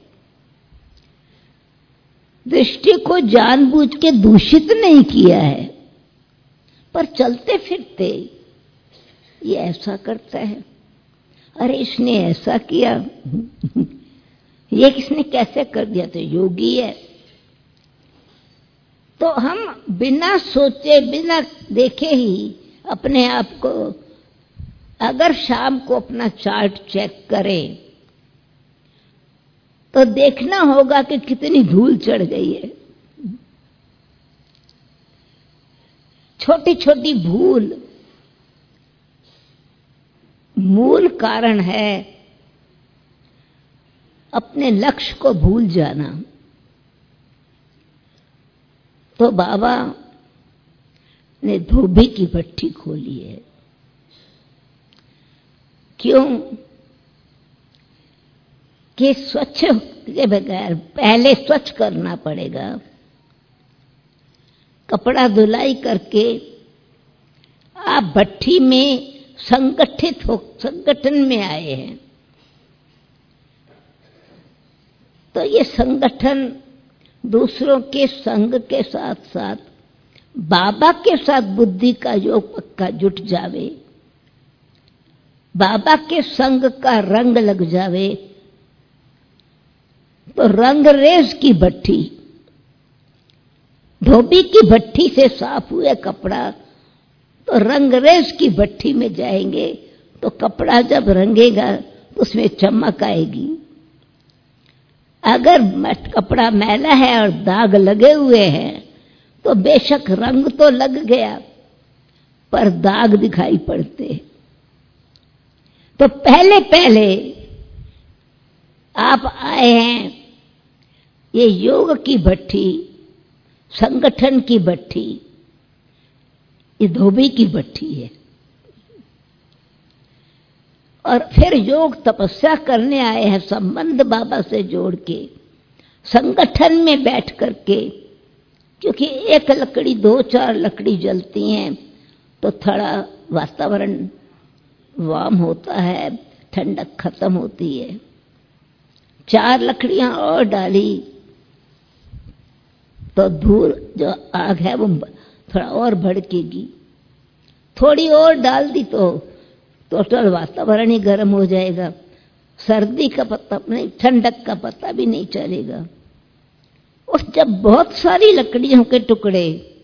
दृष्टि को जानबूझ के दूषित नहीं किया है, पर चलते फिरते ये ऐसा करता है, अरे इसने ऐसा किया, ये किसने कैसे कर दिया, तो योगी है। तो हम बिना सोचे बिना देखे ही अपने आप को, अगर शाम को अपना चार्ट चेक करें तो देखना होगा कि कितनी धूल चढ़ गई है। छोटी छोटी भूल मूल कारण है अपने लक्ष्य को भूल जाना। तो बाबा ने धोबी की भट्टी खोली है। क्यों? कि स्वच्छ के बगैर पहले स्वच्छ करना पड़ेगा। कपड़ा धुलाई करके आप भट्टी में संगठित हो, संगठन में आए हैं, तो ये संगठन दूसरों के संग के साथ साथ बाबा के साथ बुद्धि का योग पक्का जुट जावे, बाबा के संग का रंग लग जावे, तो रंग रेज की भट्टी, धोबी की भट्टी से साफ हुए कपड़ा तो रंगरेज की भट्टी में जाएंगे तो कपड़ा जब रंगेगा तो उसमें चमक आएगी। अगर कपड़ा मैला है और दाग लगे हुए हैं तो बेशक रंग तो लग गया पर दाग दिखाई पड़ते। तो पहले पहले आप आए हैं, ये योग की भट्ठी, संगठन की भट्ठी, ये धोबी की भट्ठी है। और फिर योग तपस्या करने आए हैं संबंध बाबा से जोड़ के, संगठन में बैठ करके, क्योंकि एक लकड़ी दो चार लकड़ी जलती हैं तो थोड़ा वातावरण वार्म होता है, ठंडक खत्म होती है। चार लकड़ियां और डाली तो दूर जो आग है वो थोड़ा और भड़केगी, थोड़ी और डाल दी तो टोटल वातावरण ही गर्म हो जाएगा, सर्दी का पता नहीं, ठंडक का पता भी नहीं चलेगा। और जब बहुत सारी लकड़ियों के टुकड़े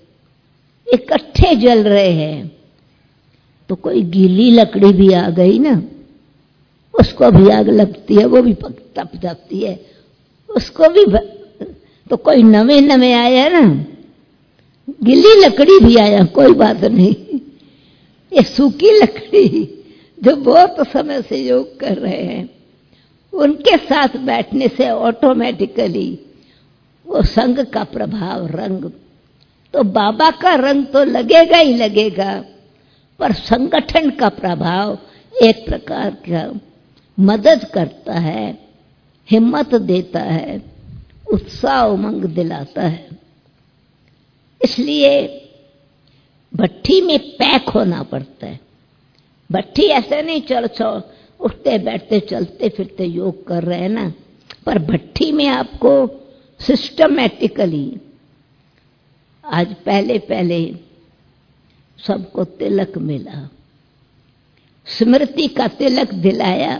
इकट्ठे जल रहे हैं तो कोई गीली लकड़ी भी आ गई ना, उसको भी आग लगती है, वो भी तप जाती है, उसको भी भ... तो कोई नवे नवे आया ना, गीली लकड़ी भी आया, कोई बात नहीं, ये सूखी लकड़ी जो बहुत समय से योग कर रहे हैं उनके साथ बैठने से ऑटोमेटिकली वो संग का प्रभाव, रंग तो बाबा का रंग तो लगेगा ही लगेगा, पर संगठन का प्रभाव एक प्रकार का मदद करता है, हिम्मत देता है, उत्साह उमंग दिलाता है। इसलिए भट्ठी में पैक होना पड़ता है। भट्ठी ऐसे नहीं चल चल उठते बैठते चलते फिरते योग कर रहे हैं ना, पर भट्ठी में आपको सिस्टमैटिकली, आज पहले पहले सबको तिलक मिला, स्मृति का तिलक दिलाया,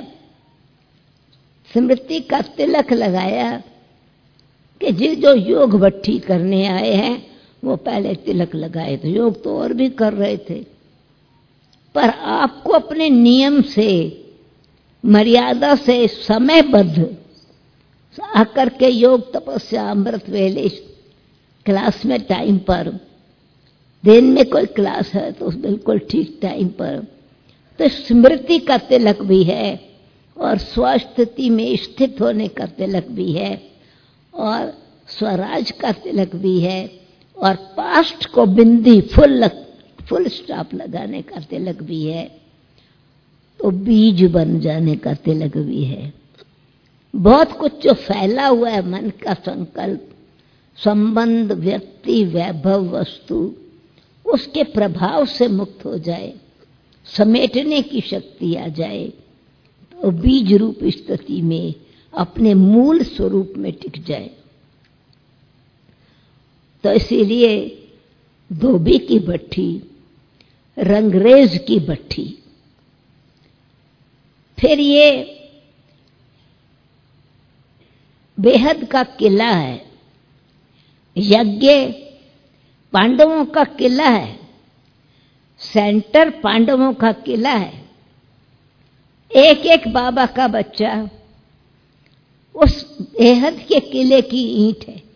स्मृति का तिलक लगाया कि जी जो योग भट्ठी करने आए हैं वो पहले तिलक लगाए थे, योग तो और भी कर रहे थे, पर आपको अपने नियम से, मर्यादा से, समयबद्ध आकर के योग तपस्या अमृत वेले क्लास में टाइम पर, दिन में कोई क्लास है तो बिल्कुल ठीक टाइम पर, तो स्मृति का तिलक भी है और स्वस्थिति में स्थित होने का तिलक भी है और स्वराज का तिलक भी है और पास्ट को बिंदी फुल फुल स्टॉप लगाने का तिलक भी है, तो बीज बन जाने का तिलक भी है। बहुत कुछ जो फैला हुआ है मन का संकल्प, संबंध, व्यक्ति, वैभव, वस्तु, उसके प्रभाव से मुक्त हो जाए, समेटने की शक्ति आ जाए, तो बीज रूप स्थिति में अपने मूल स्वरूप में टिक जाए। तो इसीलिए धोबी की भट्ठी, रंगरेज की भट्ठी, फिर ये बेहद का किला है, यज्ञ पांडवों का किला है, सेंटर पांडवों का किला है। एक एक बाबा का बच्चा उस बेहद के किले की ईंट है।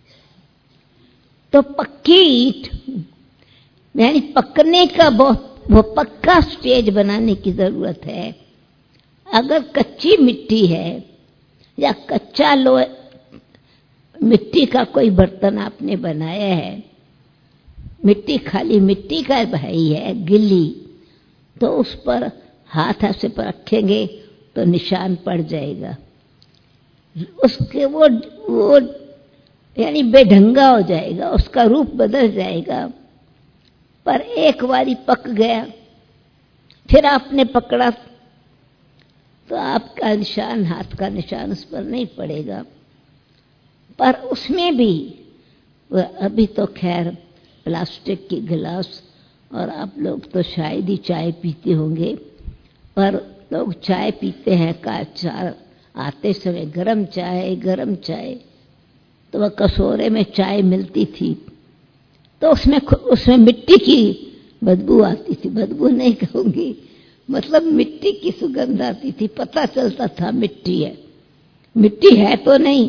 तो पक्की ईंट यानी पकने का बहुत वो पक्का स्टेज बनाने की जरूरत है। अगर कच्ची मिट्टी है या कच्चा लो मिट्टी का कोई बर्तन आपने बनाया है, मिट्टी खाली मिट्टी का भाई है गिल्ली, तो उस पर हाथ ऐसे पर रखेंगे तो निशान पड़ जाएगा, उसके वो वो यानी बेढंगा हो जाएगा, उसका रूप बदल जाएगा। पर एक बारी पक गया, फिर आपने पकड़ा तो आपका निशान, हाथ का निशान उस पर नहीं पड़ेगा। पर उसमें भी अभी तो खैर प्लास्टिक की गिलास, और आप लोग तो शायद ही चाय पीते होंगे, पर लोग चाय पीते हैं का चाय आते समय गरम चाय गरम चाय, तो वह कटोरे में चाय मिलती थी तो उसमें उसमें मिट्टी की बदबू आती थी, बदबू नहीं कहूँगी, मतलब मिट्टी की सुगंध आती थी, पता चलता था मिट्टी है। मिट्टी है तो नहीं,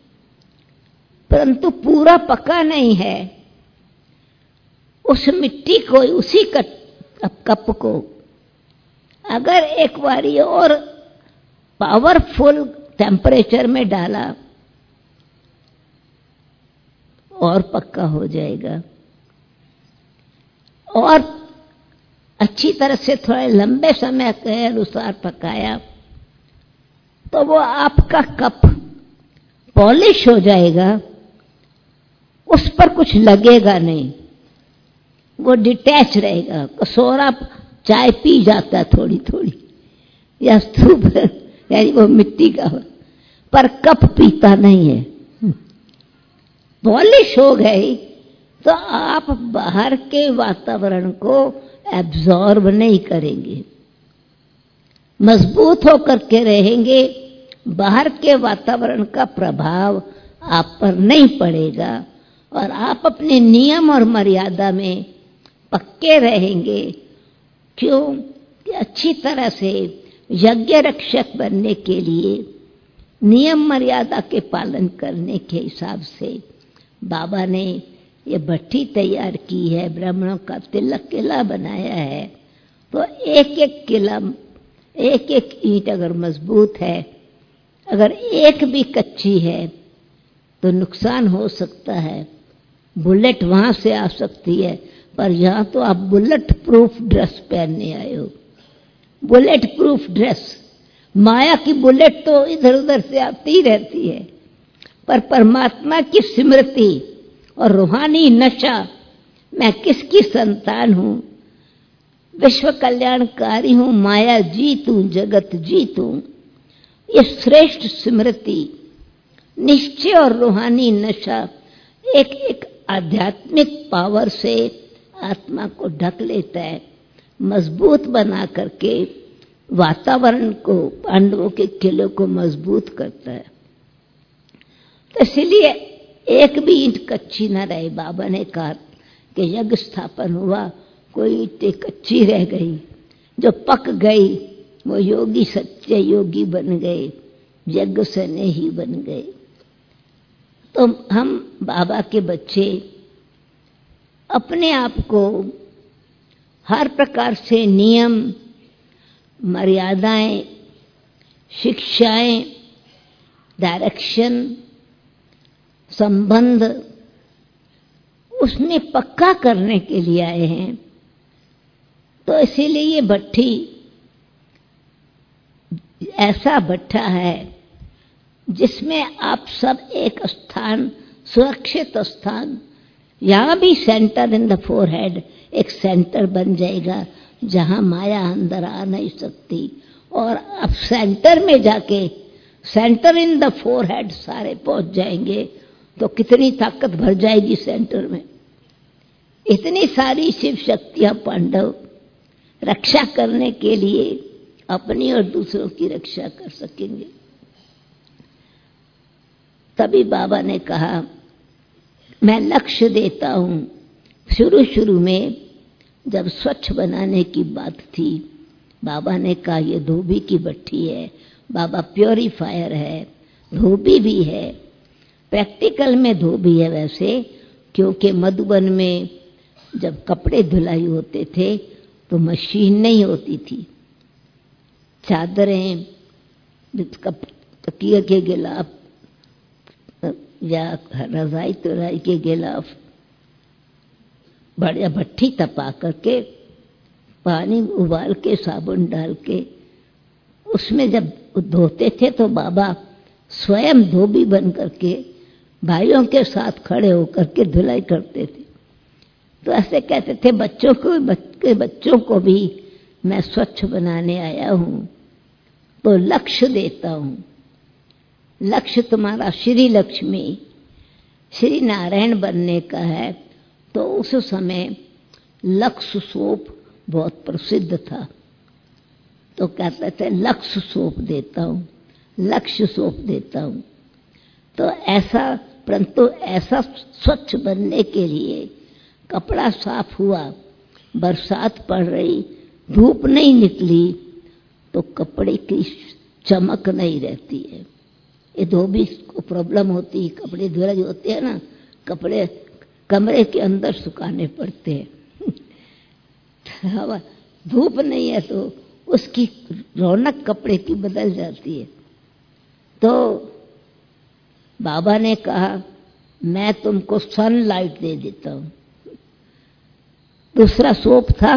परंतु पूरा पका नहीं है। उस मिट्टी को, उसी कप, कप को अगर एक बारी और पावरफुल टेम्परेचर में डाला और पक्का हो जाएगा। और अच्छी तरह से थोड़े लंबे समय के अनुसार पकाया तो वो आपका कप पॉलिश हो जाएगा, उस पर कुछ लगेगा नहीं, वो डिटैच रहेगा। कसौरा चाय पी जाता है थोड़ी थोड़ी, या सूप यानी वो मिट्टी का, पर कप पीता नहीं है। पॉलिश हो गई तो आप बाहर के वातावरण को एब्जॉर्ब नहीं करेंगे, मजबूत होकर के रहेंगे। बाहर के वातावरण का प्रभाव आप पर नहीं पड़ेगा और आप अपने नियम और मर्यादा में पक्के रहेंगे। क्यों कि अच्छी तरह से यज्ञ रक्षक बनने के लिए नियम मर्यादा के पालन करने के हिसाब से बाबा ने ये भट्टी तैयार की है, ब्राह्मणों का तिलक किला बनाया है। तो एक एक किला, एक एक ईंट अगर मजबूत है, अगर एक भी कच्ची है तो नुकसान हो सकता है, बुलेट वहां से आ सकती है। पर यहां तो आप बुलेट प्रूफ ड्रेस पहनने आए हो, बुलेट प्रूफ ड्रेस। माया की बुलेट तो इधर उधर से आती रहती है, पर परमात्मा की स्मृति और रूहानी नशा, मैं किसकी संतान हूं, विश्व कल्याणकारी हूं, माया जीतूं जगत जीतूं, ये श्रेष्ठ स्मृति, निश्चय और रूहानी नशा एक एक आध्यात्मिक पावर से आत्मा को ढक लेता है, मजबूत बना करके वातावरण को, पांडवों के किले को मजबूत करता है। तो इसलिए एक भी ईंट कच्ची न रहे। बाबा ने कहा कि यज्ञ स्थापन हुआ, कोई ईंटें कच्ची रह गई, जो पक गई वो योगी सच्चे योगी बन गए, यज्ञ से नहीं बन गए। तो हम बाबा के बच्चे अपने आप को हर प्रकार से नियम, मर्यादाएं, शिक्षाएं, डायरेक्शन, संबंध, उसमें पक्का करने के लिए आए हैं। तो इसीलिए ये भट्टी ऐसा भट्ठा है जिसमें आप सब एक स्थान, सुरक्षित स्थान, यहां भी सेंटर इन द फोरहेड, एक सेंटर बन जाएगा जहां माया अंदर आ नहीं सकती। और अब सेंटर में जाके, सेंटर इन द फोरहेड सारे पहुंच जाएंगे तो कितनी ताकत भर जाएगी सेंटर में। इतनी सारी शिव शक्तियां पांडव रक्षा करने के लिए अपनी और दूसरों की रक्षा कर सकेंगे। तभी बाबा ने कहा, मैं लक्ष्य देता हूं। शुरू शुरू में जब स्वच्छ बनाने की बात थी, बाबा ने कहा ये धोबी की भट्टी है, बाबा प्योरीफायर है, धोबी भी है। प्रैक्टिकल में धोबी है वैसे, क्योंकि मधुबन में जब कपड़े धुलाई होते थे तो मशीन नहीं होती थी। चादरें, तकिए के गिलाफ या रजाई तुराई के गिलाफ बढ़िया भट्टी तपा करके, पानी उबाल के, साबुन डाल के उसमें जब धोते थे तो बाबा स्वयं धोबी बन करके भाइयों के साथ खड़े होकर के धुलाई करते थे। तो ऐसे कहते थे बच्चों को, बच्चे बच्चों को भी मैं स्वच्छ बनाने आया हूं। तो लक्ष्य देता हूं, लक्ष्य तुम्हारा श्री लक्ष्मी, श्री नारायण बनने का है। तो उस समय लक्ष्य सोप बहुत प्रसिद्ध था, तो कहते थे लक्ष्य सोप देता हूं, लक्ष्य सोप देता हूं। तो ऐसा, परंतु ऐसा स्वच्छ बनने के लिए कपड़ा साफ हुआ, बरसात पड़ रही, धूप नहीं निकली तो कपड़े की चमक नहीं रहती है। ये धोबी को प्रॉब्लम होती है, कपड़े धुलाई होते हैं ना, कपड़े कमरे के अंदर सुखाने पड़ते हैं। हवा धूप नहीं है तो उसकी रौनक कपड़े की बदल जाती है। तो बाबा ने कहा मैं तुमको सनलाइट दे देता हूं। दूसरा सोप था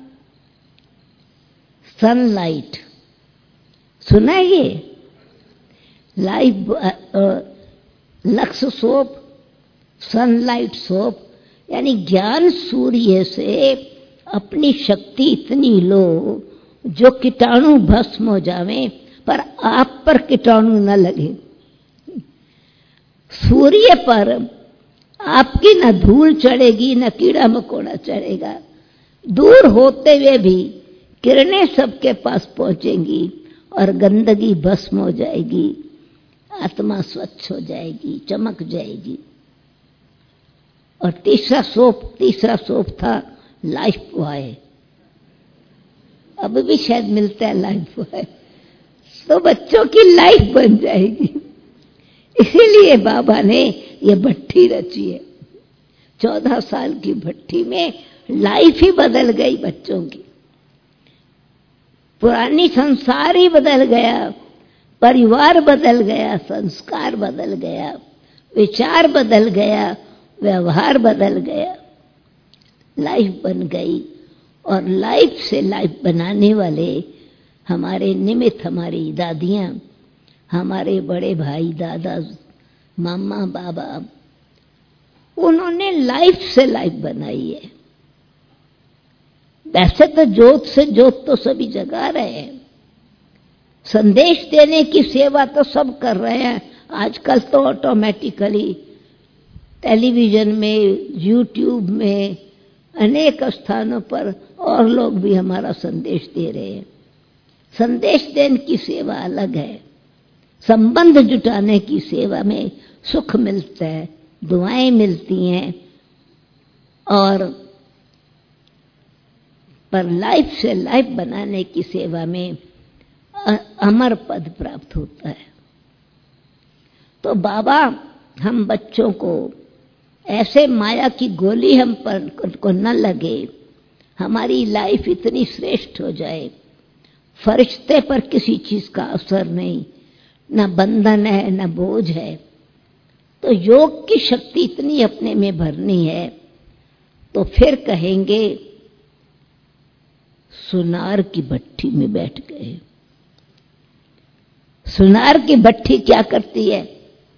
सनलाइट, सुना है ये? Life Lux soap, Sunlight soap, यानी ज्ञान सूर्य से अपनी शक्ति इतनी लो जो कीटाणु भस्म हो जावे पर आप पर कीटाणु न लगे। सूर्य पर आपकी न धूल चढ़ेगी न कीड़ा मकोड़ा चढ़ेगा। दूर होते हुए भी किरणें सबके पास पहुंचेंगी और गंदगी भस्म हो जाएगी, आत्मा स्वच्छ हो जाएगी, चमक जाएगी। और तीसरा सोप तीसरा सोप था लाइफ बॉय। अब भी शायद मिलता है लाइफ बॉय, तो बच्चों की लाइफ बन जाएगी। इसीलिए बाबा ने ये भट्ठी रची है। चौदह साल की भट्ठी में लाइफ ही बदल गई बच्चों की। पुरानी संसार ही बदल गया, परिवार बदल गया, संस्कार बदल गया, विचार बदल गया, व्यवहार बदल गया, लाइफ बन गई। और लाइफ से लाइफ बनाने वाले हमारे निमित्त हमारी दादियां, हमारे बड़े भाई, दादा, मामा, बाबा, उन्होंने लाइफ से लाइफ बनाई है। वैसे तो जोत से जोत तो सभी जगा रहे हैं, संदेश देने की सेवा तो सब कर रहे हैं। आजकल तो ऑटोमेटिकली टेलीविजन में, यूट्यूब में, अनेक स्थानों पर और लोग भी हमारा संदेश दे रहे हैं। संदेश देने की सेवा अलग है, संबंध जुटाने की सेवा में सुख मिलता है, दुआएं मिलती हैं, और पर लाइफ से लाइफ बनाने की सेवा में अमर पद प्राप्त होता है। तो बाबा हम बच्चों को ऐसे माया की गोली हम पर को न लगे, हमारी लाइफ इतनी श्रेष्ठ हो जाए, फरिश्ते पर किसी चीज का असर नहीं, न बंधन है न बोझ है। तो योग की शक्ति इतनी अपने में भरनी है, तो फिर कहेंगे सुनार की भट्ठी में बैठ गए। सुनार की भट्ठी क्या करती है?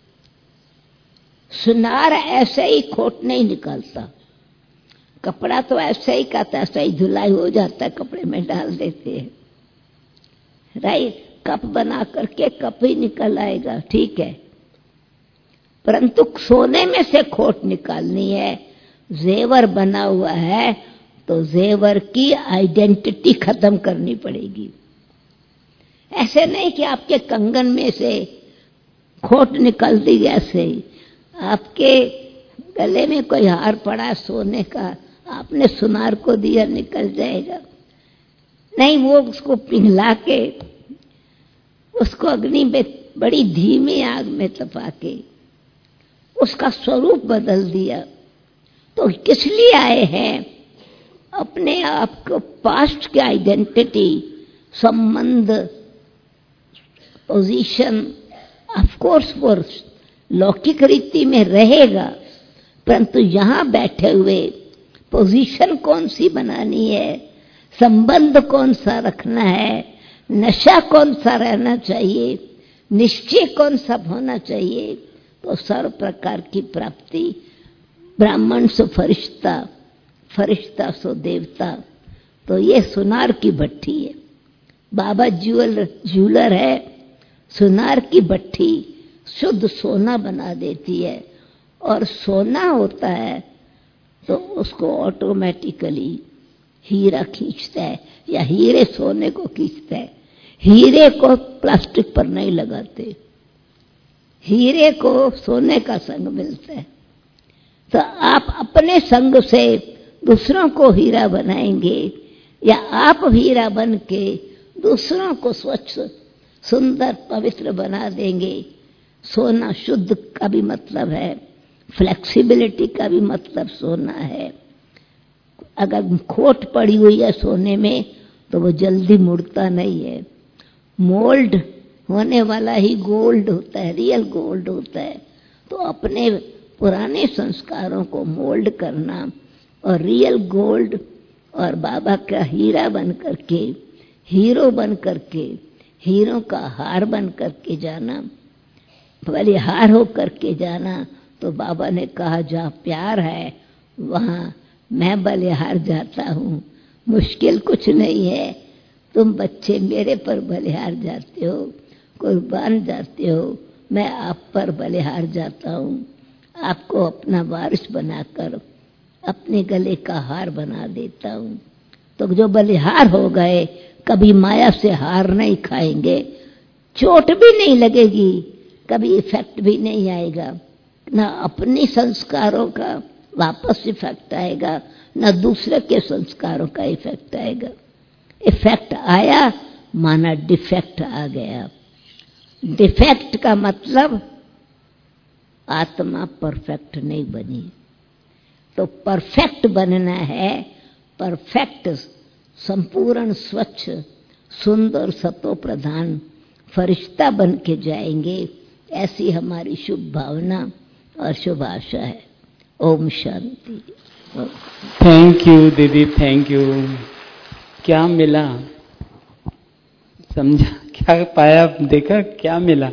सुनार ऐसे ही खोट नहीं निकालता, कपड़ा तो ऐसे ही का तैसा ही धुलाई हो जाता है, कपड़े में डाल देते हैं, राइट? कप बना करके कप ही निकल आएगा, ठीक है, परंतु सोने में से खोट निकालनी है। जेवर बना हुआ है तो जेवर की आइडेंटिटी खत्म करनी पड़ेगी। ऐसे नहीं कि आपके कंगन में से खोट निकल दी, ऐसे ही आपके गले में कोई हार पड़ा सोने का, आपने सुनार को दिया निकल जाएगा। नहीं, वो उसको पिघला के, उसको अग्नि में बड़ी धीमी आग में तपा के उसका स्वरूप बदल दिया। तो किस लिए आए हैं? अपने आप को पास्ट की आइडेंटिटी, संबंध, पोजीशन, ऑफ कोर्स वो लौकिक रीति में रहेगा, परंतु यहां बैठे हुए पोजीशन कौन सी बनानी है, संबंध कौन सा रखना है, नशा कौन सा रहना चाहिए, निश्चय कौन सा होना चाहिए, तो सर्व प्रकार की प्राप्ति, ब्राह्मण सो फरिश्ता, फरिश्ता सो देवता। तो ये सुनार की भट्ठी है। बाबा ज्वेलर ज्वेलर है, सुनार की भट्ठी शुद्ध सोना बना देती है, और सोना होता है तो उसको ऑटोमेटिकली हीरा खींचता है, या हीरे सोने को खींचता है। हीरे को प्लास्टिक पर नहीं लगाते, हीरे को सोने का संग मिलता है। तो आप अपने संग से दूसरों को हीरा बनाएंगे, या आप हीरा बन के दूसरों को स्वच्छ सुंदर पवित्र बना देंगे। सोना शुद्ध का भी मतलब है, फ्लेक्सिबिलिटी का भी मतलब सोना है। अगर खोट पड़ी हुई है सोने में तो वो जल्दी मुड़ता नहीं है। मोल्ड होने वाला ही गोल्ड होता है, रियल गोल्ड होता है। तो अपने पुराने संस्कारों को मोल्ड करना और रियल गोल्ड और बाबा का हीरा बन करके, हीरो बन करके, हीरो का हार बन करके जाना, बलिहार हो करके जाना। तो बाबा ने कहा जहाँ प्यार है वहाँ मैं बलिहार जाता हूँ, मुश्किल कुछ नहीं है। तुम बच्चे मेरे पर बलिहार जाते हो, कुर्बान जाते हो, मैं आप पर बलिहार जाता हूँ। आपको अपना वारिस बनाकर अपने गले का हार बना देता हूँ। तो जो बलिहार हो गए कभी माया से हार नहीं खाएंगे, चोट भी नहीं लगेगी, कभी इफेक्ट भी नहीं आएगा, ना अपने संस्कारों का वापस इफेक्ट आएगा, ना दूसरे के संस्कारों का इफेक्ट आएगा। इफेक्ट आया माना डिफेक्ट आ गया। डिफेक्ट का मतलब आत्मा परफेक्ट नहीं बनी। तो परफेक्ट बनना है, परफेक्ट संपूर्ण स्वच्छ सुंदर सतो प्रधान फरिश्ता बन के जाएंगे, ऐसी हमारी शुभ भावना और शुभ आशा है। ओम शांति। थैंक यू दीदी, थैंक यू। क्या मिला, समझा, क्या पाया, देखा क्या मिला,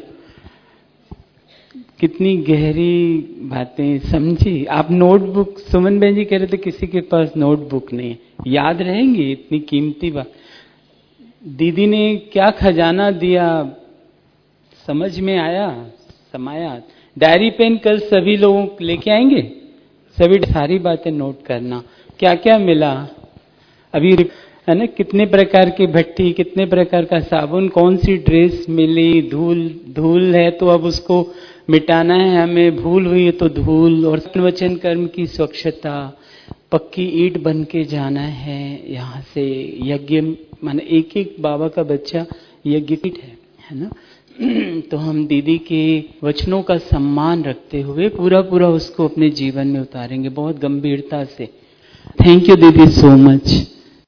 कितनी गहरी बातें समझी। आप नोटबुक, सुमन बहन जी कह रहे थे किसी के पास नोटबुक नहीं है, याद रहेंगी इतनी कीमती बात। दीदी ने क्या खजाना दिया, समझ में आया, समाया। डायरी पेन कल सभी लोगों लेके आएंगे, सभी सारी बातें नोट करना, क्या क्या मिला। अभी है ना, कितने प्रकार की भट्टी, कितने प्रकार का साबुन, कौन सी ड्रेस मिली, धूल धूल है तो अब उसको मिटाना है हमें, भूल हुई है तो धूल, और वचन कर्म की स्वच्छता, पक्की ईंट बन के जाना है यहाँ से। यज्ञ माने एक एक बाबा का बच्चा यज्ञ ईंट है, है ना। तो हम दीदी के वचनों का सम्मान रखते हुए पूरा पूरा उसको अपने जीवन में उतारेंगे बहुत गंभीरता से। थैंक यू दीदी सो मच।